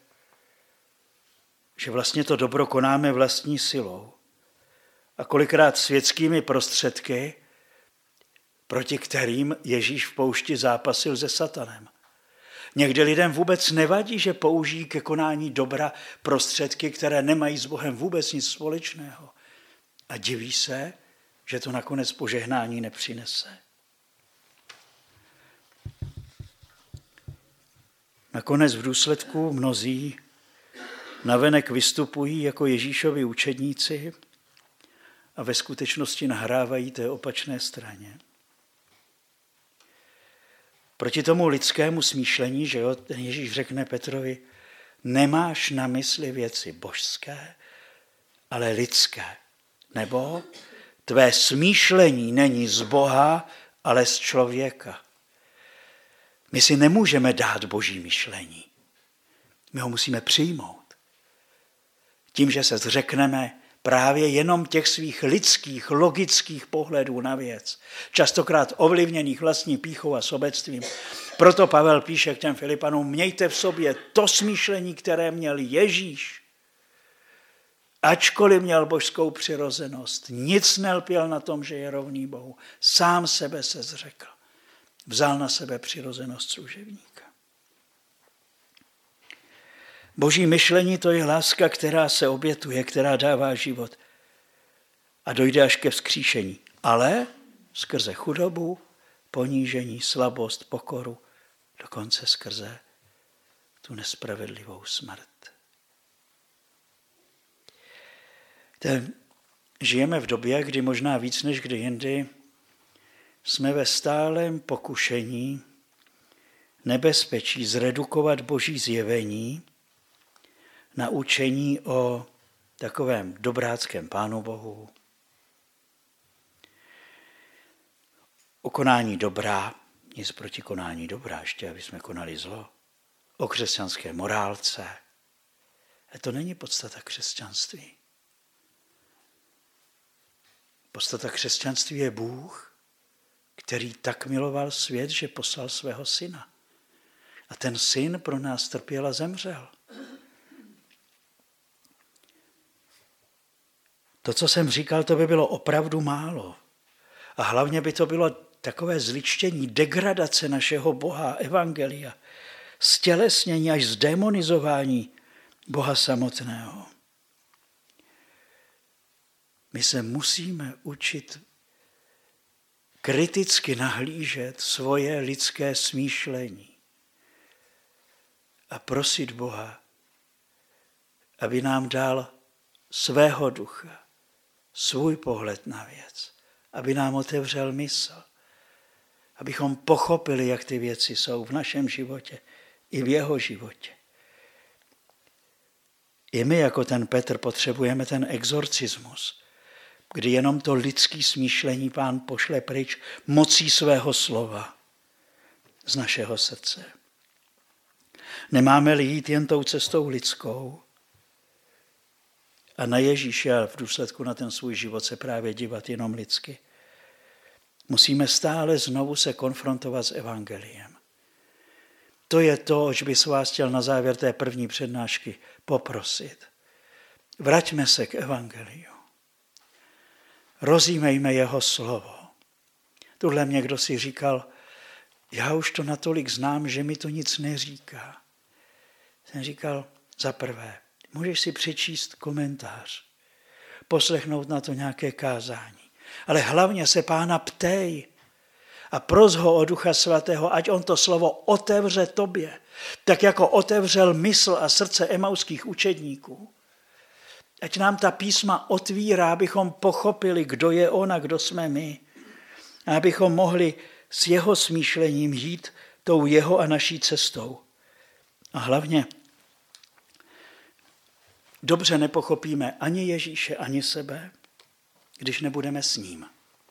že vlastně to dobro konáme vlastní silou. A kolikrát světskými prostředky, proti kterým Ježíš v poušti zápasil se satanem. Někdy lidem vůbec nevadí, že použijí ke konání dobra prostředky, které nemají s Bohem vůbec nic společného. A diví se, že to nakonec požehnání nepřinese. Nakonec v důsledku mnozí navenek vystupují jako Ježíšovi učedníci a ve skutečnosti nahrávají té opačné straně. Proti tomu lidskému smýšlení, že jo, ten Ježíš řekne Petrovi, nemáš na mysli věci božské, ale lidské. Nebo tvé smýšlení není z Boha, ale z člověka. My si nemůžeme dát Boží myšlení. My ho musíme přijmout. Tím, že se zřekneme právě jenom těch svých lidských, logických pohledů na věc, častokrát ovlivněných vlastní pýchou a sobectvím. Proto Pavel píše k těm Filipanům, mějte v sobě to smýšlení, které měl Ježíš. Ačkoliv měl božskou přirozenost, nic nelpěl na tom, že je rovný Bohu. Sám sebe se zřekl. Vzal na sebe přirozenost služebníka. Boží myšlení to je láska, která se obětuje, která dává život a dojde až ke vzkříšení. Ale skrze chudobu, ponížení, slabost, pokoru, dokonce skrze tu nespravedlivou smrt. Žijeme v době, kdy možná víc než kdy jindy jsme ve stálém pokušení nebezpečí zredukovat Boží zjevení na učení o takovém dobráckém Pánu Bohu, o konání dobra, nic proti konání dobra, ještě aby jsme konali zlo, o křesťanské morálce. A to není podstata křesťanství. Podstata křesťanství je Bůh, který tak miloval svět, že poslal svého syna. A ten syn pro nás trpěl a zemřel. To, co jsem říkal, to by bylo opravdu málo. A hlavně by to bylo takové zličtění, degradace našeho Boha, evangelia, stělesnění až zdemonizování Boha samotného. My se musíme učit kriticky nahlížet svoje lidské smýšlení a prosit Boha, aby nám dal svého ducha, svůj pohled na věc, aby nám otevřel mysl, abychom pochopili, jak ty věci jsou v našem životě i v jeho životě. I my, jako ten Petr, potřebujeme ten exorcismus, kdy jenom to lidské smýšlení Pán pošle pryč mocí svého slova z našeho srdce. Nemáme-li jít jen tou cestou lidskou a na Ježíše a v důsledku na ten svůj život se právě dívat jenom lidsky, musíme stále znovu se konfrontovat s evangeliem. To je to, oč bych vás chtěl na závěr té první přednášky poprosit. Vraťme se k evangeliu. Rozjímejme jeho slovo. Tuhle mě kdo si říkal, já už to natolik znám, že mi to nic neříká. Jsem říkal, za prvé, můžeš si přečíst komentář, poslechnout na to nějaké kázání, ale hlavně se Pána ptej a pros ho o Ducha Svatého, ať on to slovo otevře tobě, tak jako otevřel mysl a srdce emauských učedníků. Ať nám ta písma otvírá, abychom pochopili, kdo je on a kdo jsme my. A abychom mohli s jeho smýšlením jít tou jeho a naší cestou. A hlavně dobře nepochopíme ani Ježíše, ani sebe, když nebudeme s ním.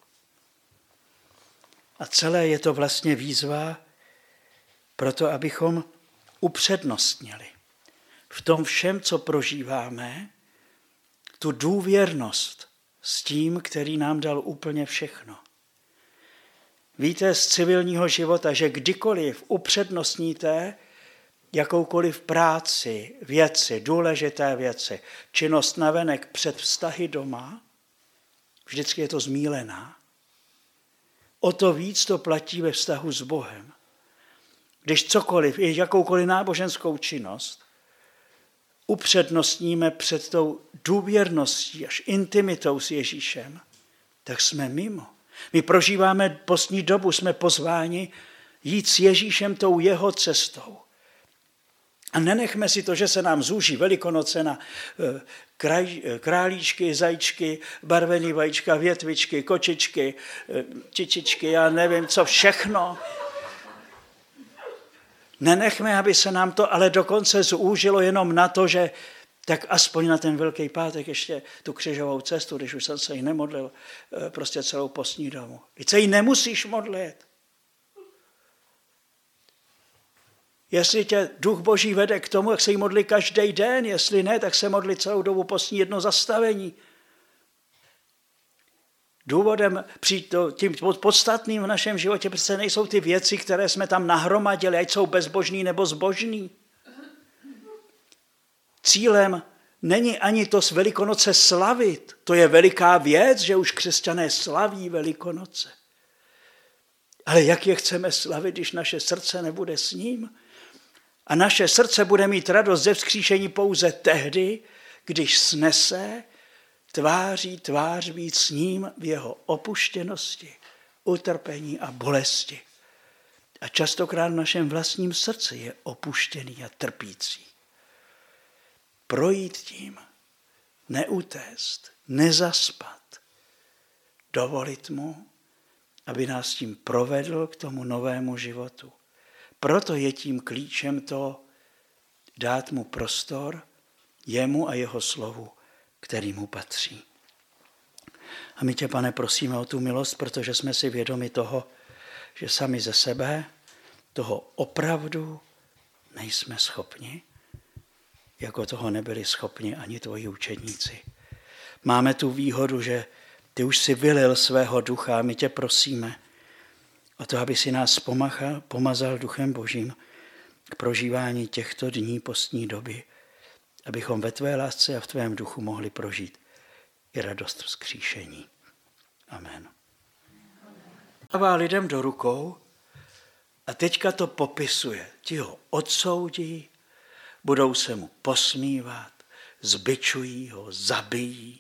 A celé je to vlastně výzva pro to, abychom upřednostnili v tom všem, co prožíváme, tu důvěrnost s tím, který nám dal úplně všechno. Víte z civilního života, že kdykoliv upřednostníte jakoukoliv práci, věci, důležité věci, činnost navenek před vztahy doma, vždycky je to zmýlená. O to víc to platí ve vztahu s Bohem. Když cokoliv, i jakoukoliv náboženskou činnost, upřednostníme před tou důvěrností až intimitou s Ježíšem, tak jsme mimo. My prožíváme postní dobu, jsme pozváni jít s Ježíšem tou jeho cestou. A nenechme si to, že se nám zúží Velikonoce na králíčky, zajíčky, barvený vajíčka, větvičky, kočičky, čičičky, já nevím co všechno. Nenechme, aby se nám to ale dokonce zúžilo jenom na to, že tak aspoň na ten Velký pátek ještě tu křižovou cestu, když už jsem se jí nemodlil prostě celou postní dobu. Teď se jí nemusíš modlit. Jestli tě Duch Boží vede k tomu, jak se jí modlí každý den, jestli ne, tak se modlí celou dobu postní jedno zastavení. Důvodem, tím podstatným v našem životě přece nejsou ty věci, které jsme tam nahromadili, ať jsou bezbožný nebo zbožný. Cílem není ani to s Velikonoce slavit. To je veliká věc, že už křesťané slaví Velikonoce. Ale jak je chceme slavit, když naše srdce nebude s ním? A naše srdce bude mít radost ze vzkříšení pouze tehdy, když snese tváří tvář být s ním v jeho opuštěnosti, utrpení a bolesti. A častokrát v našem vlastním srdci je opuštěný a trpící. Projít tím, neutéct, nezaspat, dovolit mu, aby nás tím provedl k tomu novému životu. Proto je tím klíčem to dát mu prostor, jemu a jeho slovu, který mu patří. A my tě, Pane, prosíme o tu milost, protože jsme si vědomi toho, že sami ze sebe toho opravdu nejsme schopni, jako toho nebyli schopni ani tvoji učedníci. Máme tu výhodu, že ty už si vylil svého ducha a my tě prosíme o to, aby si nás pomazal Duchem Božím k prožívání těchto dní postní doby, abychom ve tvé lásce a v tvém duchu mohli prožít i radost vzkříšení. Amen. Dává lidem do rukou a teďka to popisuje. Ti ho odsoudí, budou se mu posmívat, zbičují ho, zabijí.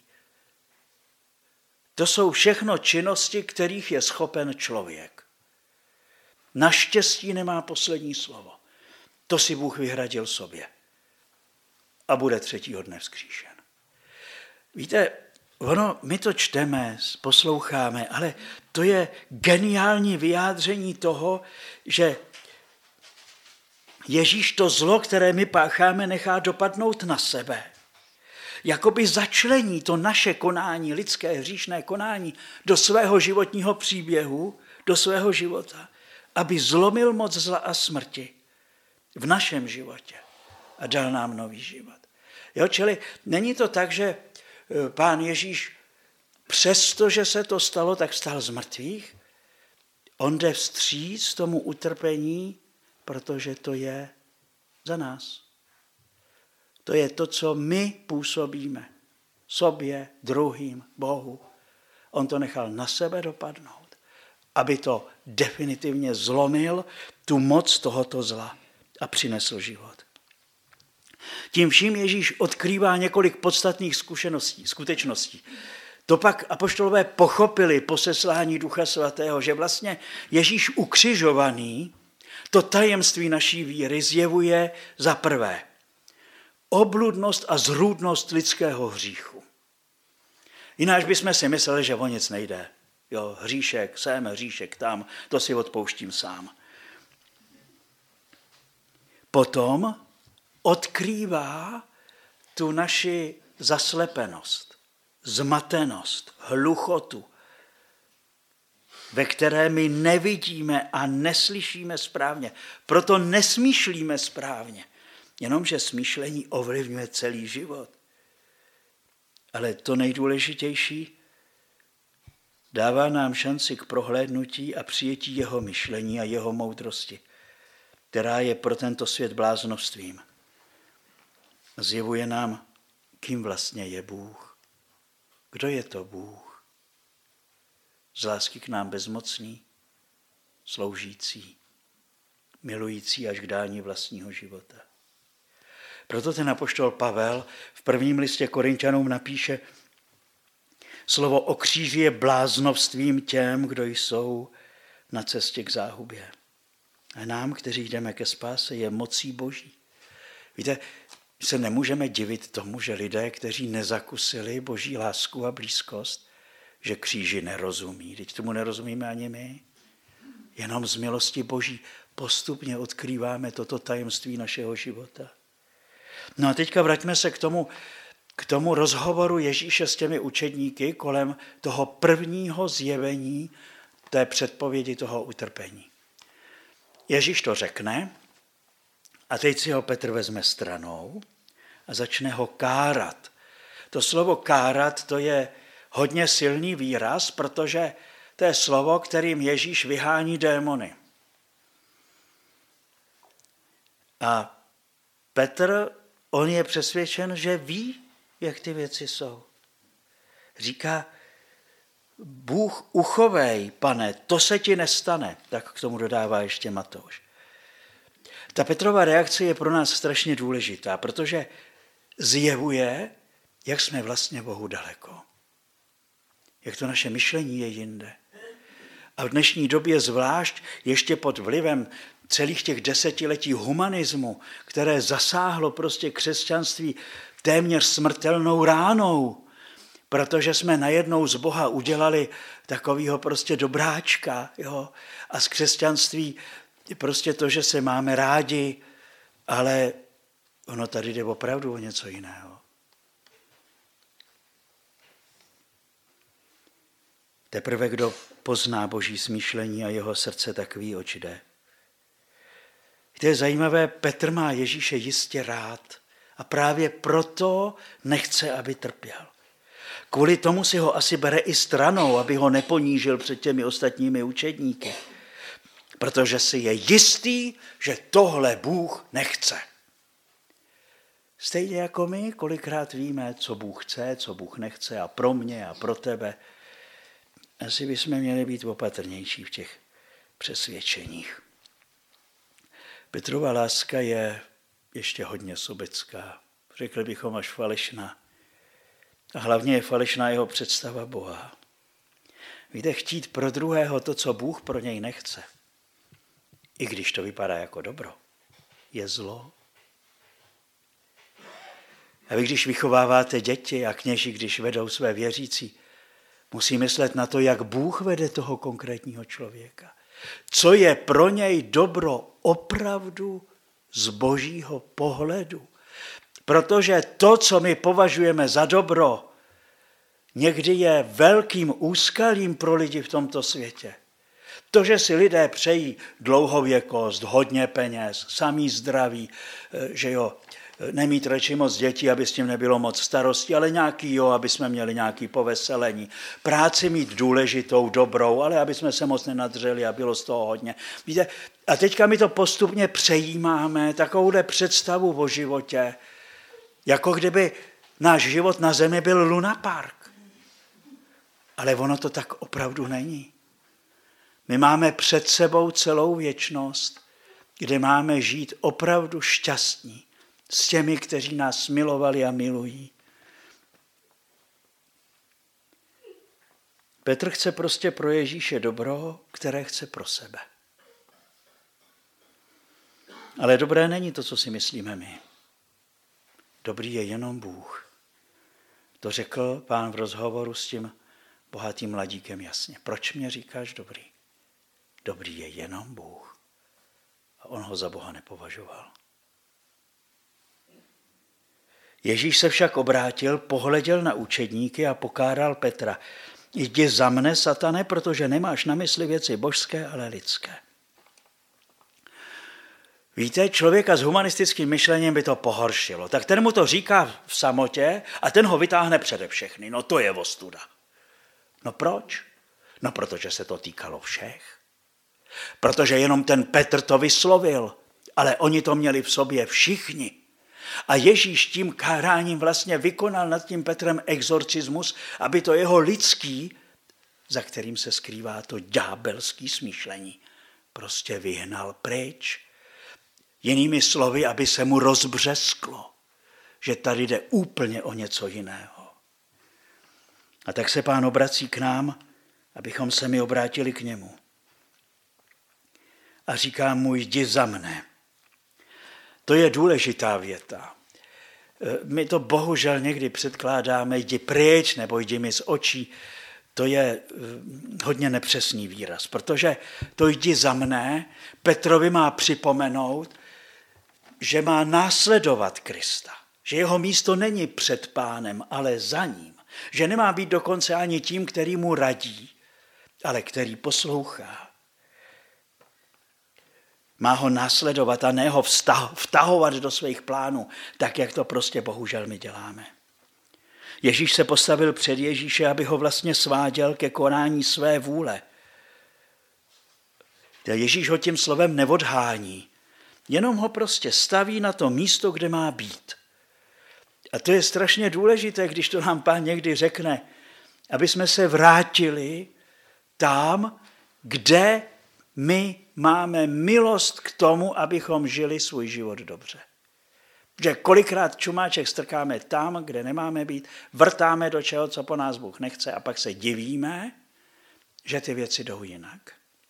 To jsou všechno činnosti, kterých je schopen člověk. Naštěstí nemá poslední slovo. To si Bůh vyhradil sobě. A bude třetího dne vzkříšen. Víte, my to čteme, posloucháme, ale to je geniální vyjádření toho, že Ježíš to zlo, které my pácháme, nechá dopadnout na sebe. Jakoby začlení to naše konání, lidské hříšné konání, do svého životního příběhu, do svého života, aby zlomil moc zla a smrti v našem životě a dal nám nový život. Jo, čili není to tak, že Pán Ježíš, přestože se to stalo, tak vstal z mrtvých. On jde vstříc tomu utrpení, protože to je za nás. To je to, co my působíme sobě, druhým, Bohu. On to nechal na sebe dopadnout, aby to definitivně zlomil tu moc tohoto zla a přinesl život. Tím vším Ježíš odkrývá několik podstatných skutečností. To pak apoštolové pochopili po seslání Ducha Svatého, že vlastně Ježíš ukřižovaný to tajemství naší víry zjevuje za prvé obludnost a zrůdnost lidského hříchu. Jináč bychom si mysleli, že o nic nejde. Jo, hříšek sem, hříšek tam, to si odpouštím sám. Potom odkrývá tu naši zaslepenost, zmatenost, hluchotu, ve které my nevidíme a neslyšíme správně. Proto nesmýšlíme správně, jenomže smýšlení ovlivňuje celý život. Ale to nejdůležitější, dává nám šanci k prohlédnutí a přijetí jeho myšlení a jeho moudrosti, která je pro tento svět bláznovstvím. Zjevuje nám, kým vlastně je Bůh. Kdo je to Bůh? Z lásky k nám bezmocný, sloužící, milující až k dání vlastního života. Proto ten apoštol Pavel v prvním listě Korinťanům napíše: slovo o kříži je bláznovstvím těm, kdo jsou na cestě k záhubě. A nám, kteří jdeme ke spáse, je mocí Boží. Víte, se nemůžeme divit tomu, že lidé, kteří nezakusili Boží lásku a blízkost, že kříži nerozumí. Teď tomu nerozumíme ani my. Jenom z milosti Boží postupně odkrýváme toto tajemství našeho života. No a teďka vraťme se k tomu rozhovoru Ježíše s těmi učedníky kolem toho prvního zjevení té předpovědi toho utrpení. Ježíš to řekne a teď si ho Petr vezme stranou a začne ho kárat. To slovo kárat, to je hodně silný výraz, protože to je slovo, kterým Ježíš vyhání démony. A Petr, on je přesvědčen, že ví, jak ty věci jsou. Říká: Bůh uchovej, Pane, to se ti nestane. Tak k tomu dodává ještě Matouš. Ta Petrova reakce je pro nás strašně důležitá, protože zjevuje, jak jsme vlastně Bohu daleko. Jak to naše myšlení je jinde. A v dnešní době zvlášť ještě pod vlivem celých těch desetiletí humanismu, které zasáhlo prostě křesťanství téměř smrtelnou ránou, protože jsme najednou z Boha udělali takového prostě dobráčka, jo? A z křesťanství prostě to, že se máme rádi, ale ono tady jde opravdu o něco jiného. Teprve kdo pozná Boží smýšlení a jeho srdce, tak ví, oč jde. To je zajímavé, Petr má Ježíše jistě rád a právě proto nechce, aby trpěl. Kvůli tomu si ho asi bere i stranou, aby ho neponížil před těmi ostatními učedníky. protože si je jistý, že tohle Bůh nechce. Stejně jako my, kolikrát víme, co Bůh chce, co Bůh nechce a pro mě a pro tebe. Asi bychom měli být opatrnější v těch přesvědčeních. Petrova láska je ještě hodně sobecká, řekli bychom až falešná. A hlavně je falešná jeho představa Boha. Víte, chtít pro druhého to, co Bůh pro něj nechce, i když to vypadá jako dobro, je zlo. A vy, když vychováváte děti a kněži, když vedou své věřící, musí myslet na to, jak Bůh vede toho konkrétního člověka. Co je pro něj dobro opravdu z božího pohledu. Protože to, co my považujeme za dobro, někdy je velkým úskalím pro lidi v tomto světě. To, že si lidé přejí dlouhověkost, hodně peněz, samý zdraví, že jo, nemít radši moc dětí, aby s tím nebylo moc starosti, ale nějaký aby jsme měli nějaký poveselení. Práci mít důležitou, dobrou, ale aby jsme se moc nenadřeli a bylo z toho hodně. Víte, a teďka my to postupně přejímáme, takovouhle představu o životě, jako kdyby náš život na zemi byl lunapark. Ale ono to tak opravdu není. My máme před sebou celou věčnost, kde máme žít opravdu šťastní s těmi, kteří nás milovali a milují. Petr chce prostě pro Ježíše dobro, které chce pro sebe. Ale dobré není to, co si myslíme my. Dobrý je jenom Bůh. To řekl Pán v rozhovoru s tím bohatým mladíkem jasně. Proč mě říkáš dobrý? Dobrý je jenom Bůh. A on ho za Boha nepovažoval. Ježíš se však obrátil, pohleděl na učedníky a pokáral Petra. Jdi za mne, satane, protože nemáš na mysli věci božské, ale lidské. Víte, člověka s humanistickým myšlením by to pohoršilo. Tak ten mu to říká v samotě a ten ho vytáhne přede všechny. No to je ostuda. No proč? No protože se to týkalo všech. Protože jenom ten Petr to vyslovil, ale oni to měli v sobě všichni. A Ježíš tím káráním vlastně vykonal nad tím Petrem exorcismus, aby to jeho lidský, za kterým se skrývá to ďábelský smýšlení, prostě vyhnal pryč. Jinými slovy, aby se mu rozbřesklo, že tady jde úplně o něco jiného. A tak se Pán obrací k nám, abychom se my obrátili k němu. A říká mu, jdi za mne. To je důležitá věta. My to bohužel někdy předkládáme, jdi pryč nebo jdi mi z očí. To je hodně nepřesný výraz, protože to jdi za mne Petrovi má připomenout, že má následovat Krista. Že jeho místo není před Pánem, ale za ním. Že nemá být dokonce ani tím, který mu radí, ale který poslouchá. Má ho následovat a ne ho vtahovat do svých plánů, tak jak to prostě bohužel my děláme. Ježíš se postavil před Ježíše, aby ho vlastně sváděl ke konání své vůle. Ježíš ho tím slovem neodhání, jenom ho prostě staví na to místo, kde má být. A to je strašně důležité, když to nám Pán někdy řekne, aby jsme se vrátili tam, kde my máme milost k tomu, abychom žili svůj život dobře. Že kolikrát čumáček strkáme tam, kde nemáme být, vrtáme do čeho, co po nás Bůh nechce a pak se divíme, že ty věci jdou jinak.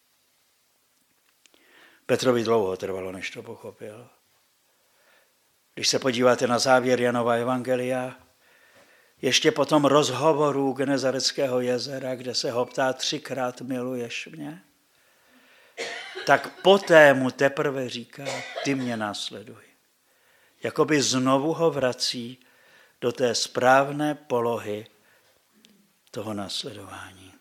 Petrovi dlouho trvalo, než to pochopil. Když se podíváte na závěr Janova evangelia, ještě po tom rozhovoru u Genezareckého jezera, kde se ho ptá 3krát miluješ mě, tak poté mu teprve říká, ty mě následuj. Jakoby znovu ho vrací do té správné polohy toho následování.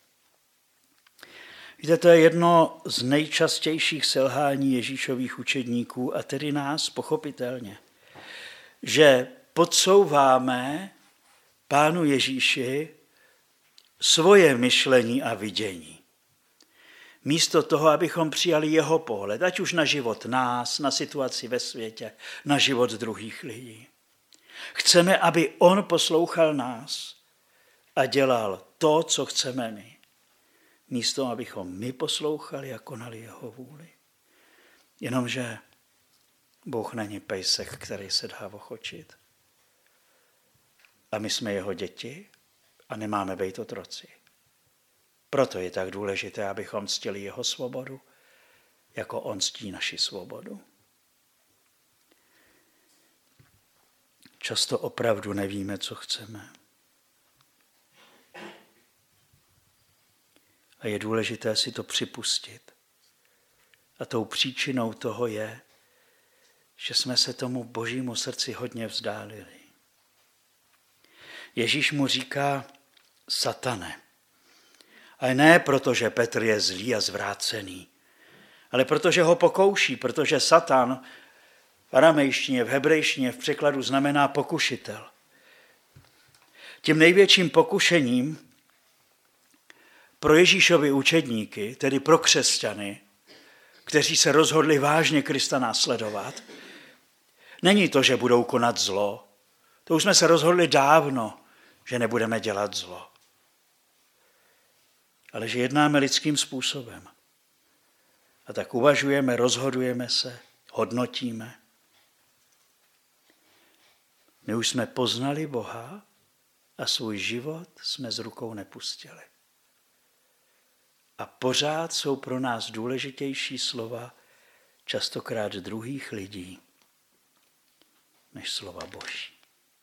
Víte, to je jedno z nejčastějších selhání Ježíšových učedníků a tedy nás pochopitelně, že podsouváme Pánu Ježíši svoje myšlení a vidění. Místo toho, abychom přijali jeho pohled, ať už na život nás, na situaci ve světě, na život druhých lidí. Chceme, aby on poslouchal nás a dělal to, co chceme my. Místo, abychom my poslouchali a konali jeho vůli. Jenomže Bůh není pejsek, který se dá ochočit. A my jsme jeho děti a nemáme být otroci. Proto je tak důležité, abychom ctili jeho svobodu, jako on ctí naši svobodu. Často opravdu nevíme, co chceme. A je důležité si to připustit. A tou příčinou toho je, že jsme se tomu Božímu srdci hodně vzdálili. Ježíš mu říká satane. Ale ne proto, že Petr je zlý a zvrácený, ale protože ho pokouší, protože Satan v aramejštině, v hebrejštině, v překladu znamená pokušitel. Tím největším pokušením pro Ježíšovy učedníky, tedy pro křesťany, kteří se rozhodli vážně Krista následovat, není to, že budou konat zlo. To už jsme se rozhodli dávno, že nebudeme dělat zlo. Ale že jednáme lidským způsobem. A tak uvažujeme, rozhodujeme se, hodnotíme. My už jsme poznali Boha a svůj život jsme z rukou nepustili. A pořád jsou pro nás důležitější slova častokrát druhých lidí, než slova Boží.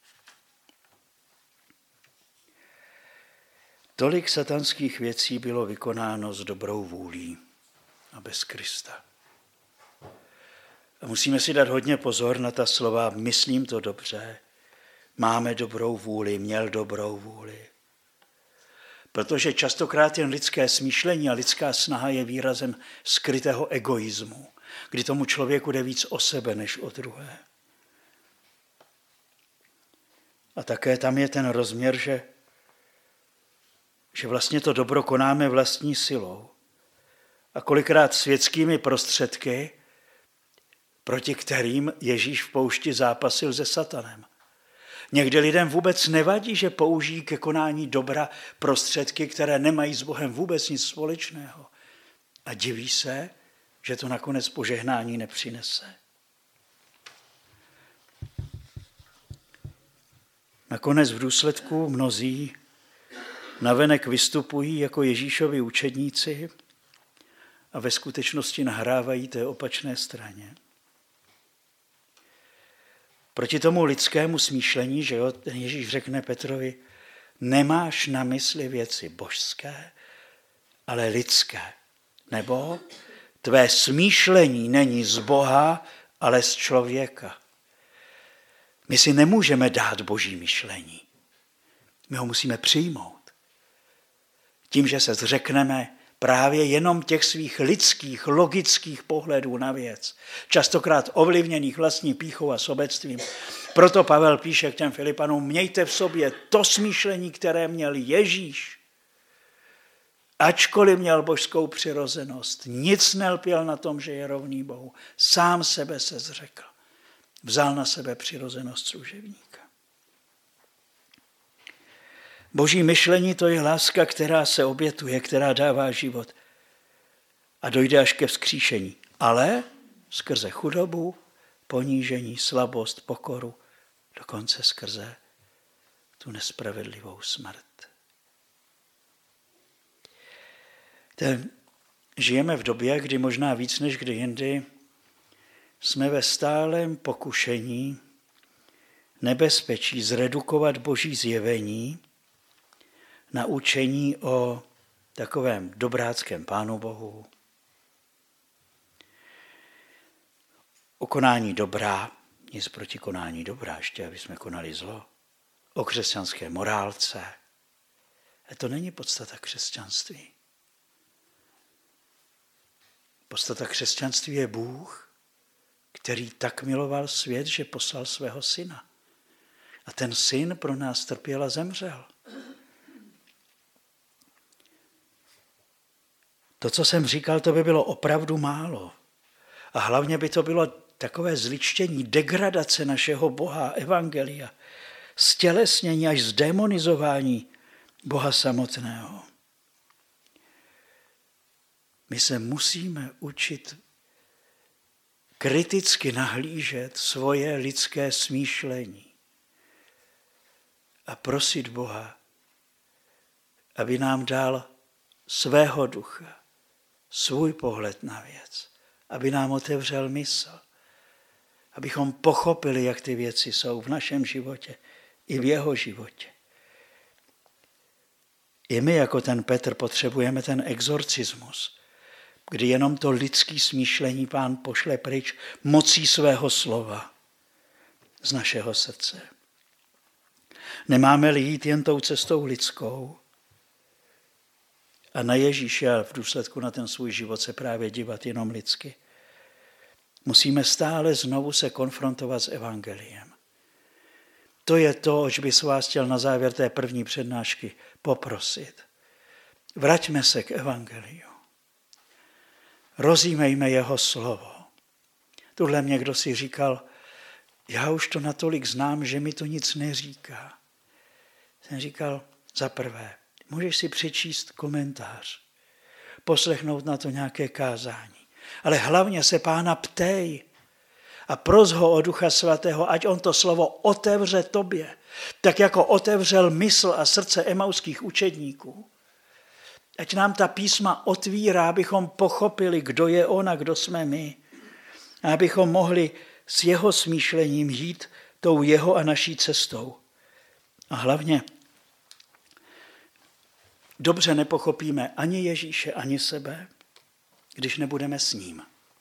Tolik satanských věcí bylo vykonáno s dobrou vůlí a bez Krista. A musíme si dát hodně pozor na ta slova, myslím to dobře, máme dobrou vůli, měl dobrou vůli. Protože častokrát jen lidské smýšlení a lidská snaha je výrazem skrytého egoismu, kdy tomu člověku jde víc o sebe než o druhé. A také tam je ten rozměr, že vlastně to dobro konáme vlastní silou. A kolikrát světskými prostředky, proti kterým Ježíš v poušti zápasil se satanem. Někdy lidem vůbec nevadí, že použijí ke konání dobra prostředky, které nemají s Bohem vůbec nic společného. A diví se, že to nakonec požehnání nepřinese. Nakonec v důsledku mnozí navenek vystupují jako Ježíšovi učedníci a ve skutečnosti nahrávají té opačné straně. Proti tomu lidskému smýšlení, že jo, ten Ježíš řekne Petrovi, nemáš na mysli věci božské, ale lidské. Nebo tvé smýšlení není z Boha, ale z člověka. My si nemůžeme dát Boží myšlení. My ho musíme přijmout. Tím, že se zřekneme právě jenom těch svých lidských, logických pohledů na věc, častokrát ovlivněných vlastní pýchou a sobectvím. Proto Pavel píše k těm Filipanům, mějte v sobě to smýšlení, které měl Ježíš. Ačkoliv měl božskou přirozenost, nic nelpěl na tom, že je rovný Bohu. Sám sebe se zřekl. Vzal na sebe přirozenost služebníka. Boží myšlení to je láska, která se obětuje, která dává život a dojde až ke vzkříšení. Ale skrze chudobu, ponížení, slabost, pokoru, dokonce skrze tu nespravedlivou smrt. Žijeme v době, kdy možná víc než kdy jindy jsme ve stálém pokušení nebezpečí zredukovat Boží zjevení na učení o takovém dobráckém Pánu Bohu, o konání dobra, nic proti konání dobra, ještě aby jsme konali zlo, o křesťanské morálce. A to není podstata křesťanství. Podstata křesťanství je Bůh, který tak miloval svět, že poslal svého syna. A ten syn pro nás trpěl a zemřel. To, co jsem říkal, to by bylo opravdu málo. A hlavně by to bylo takové zličtění, degradace našeho Boha, evangelia, stělesnění až zdemonizování Boha samotného. My se musíme učit kriticky nahlížet svoje lidské smýšlení a prosit Boha, aby nám dal svého ducha, svůj pohled na věc, aby nám otevřel mysl, abychom pochopili, jak ty věci jsou v našem životě i v jeho životě. I my, jako ten Petr, potřebujeme ten exorcismus, kdy jenom to lidské smýšlení Pán pošle pryč mocí svého slova z našeho srdce. Nemáme-li jít jen tou cestou lidskou a na Ježíše a v důsledku na ten svůj život se právě dívat jenom lidsky, musíme stále znovu se konfrontovat s evangeliem. To je to, oč bych vás chtěl na závěr té první přednášky poprosit. Vraťme se k evangeliu. Rozjímejme jeho slovo. Tuhle mě kdo si říkal, já už to natolik znám, že mi to nic neříká. Jsem říkal, za prvé, můžeš si přečíst komentář, poslechnout na to nějaké kázání, ale hlavně se Pána ptej a pros ho o Ducha Svatého, ať on to slovo otevře tobě, tak jako otevřel mysl a srdce emauských učedníků. Ať nám ta písma otvírá, abychom pochopili, kdo je on a kdo jsme my. A abychom mohli s jeho smýšlením jít tou jeho a naší cestou. A hlavně dobře nepochopíme ani Ježíše, ani sebe, když nebudeme s ním.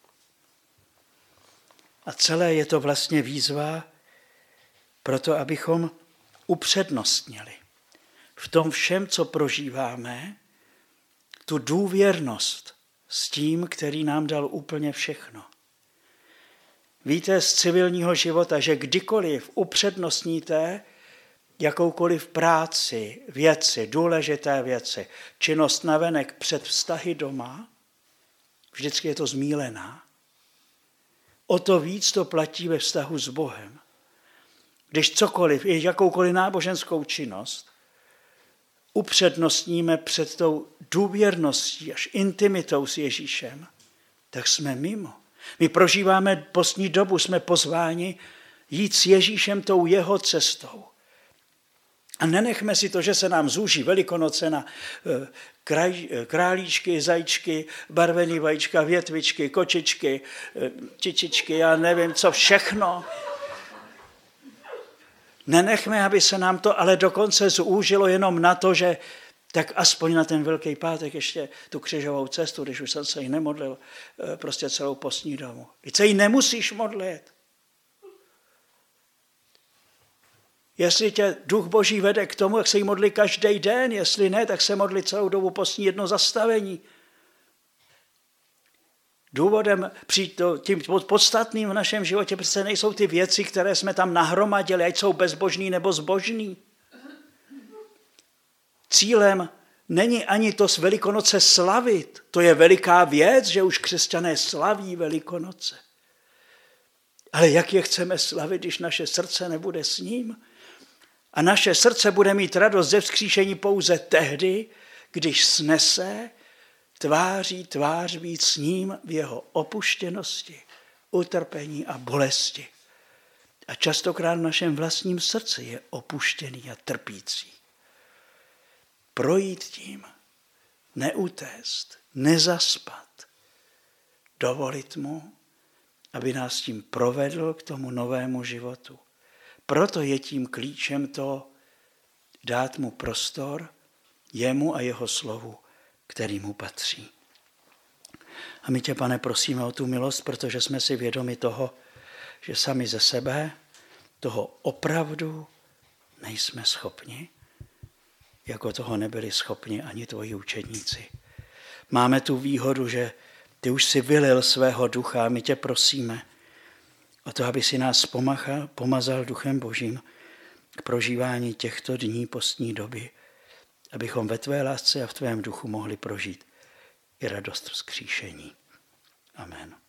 A celé je to vlastně výzva pro to, abychom upřednostnili v tom všem, co prožíváme, tu důvěrnost s tím, který nám dal úplně všechno. Víte z civilního života, že kdykoliv upřednostníte jakoukoliv práci, věci, důležité věci, činnost navenek před vztahy doma, vždycky je to zmýlená. O to víc to platí ve vztahu s Bohem. Když cokoliv, i jakoukoliv náboženskou činnost, upřednostníme před tou důvěrností až intimitou s Ježíšem, tak jsme mimo. My prožíváme postní dobu, jsme pozváni jít s Ježíšem tou jeho cestou. A nenechme si to, že se nám zúží Velikonoce na králíčky, zajíčky, barvený vajíčka, větvičky, kočičky, čičičky, já nevím co všechno. Nenechme, aby se nám to ale dokonce zúžilo jenom na to, že tak aspoň na ten Velký pátek ještě tu křižovou cestu, když už jsem se jí nemodlil, prostě celou postní dobu. Teď se jí nemusíš modlit. Jestli tě Duch Boží vede k tomu, jak se jí modlí každý den, jestli ne, tak se modlí celou dobu postní jedno zastavení. Důvodem, tím podstatným v našem životě přece nejsou ty věci, které jsme tam nahromadili, ať jsou bezbožný nebo zbožný. Cílem není ani to z Velikonoce slavit. To je veliká věc, že už křesťané slaví Velikonoce. Ale jak je chceme slavit, když naše srdce nebude s ním? A naše srdce bude mít radost ze vzkříšení pouze tehdy, když snese tváří tvář být s ním v jeho opuštěnosti, utrpení a bolesti. A častokrát v našem vlastním srdci je opuštěný a trpící. Projít tím, neutéct, nezaspat, dovolit mu, aby nás tím provedl k tomu novému životu. Proto je tím klíčem to dát mu prostor, jemu a jeho slovu, který mu patří. A my tě, Pane, prosíme o tu milost, protože jsme si vědomi toho, že sami ze sebe toho opravdu nejsme schopni, jako toho nebyli schopni ani tvoji učedníci. Máme tu výhodu, že ty už si vylil svého ducha a my tě prosíme o to, aby si nás pomazal Duchem Božím k prožívání těchto dní postní doby, abychom ve tvé lásce a v tvém duchu mohli prožít i radost vzkříšení. Amen.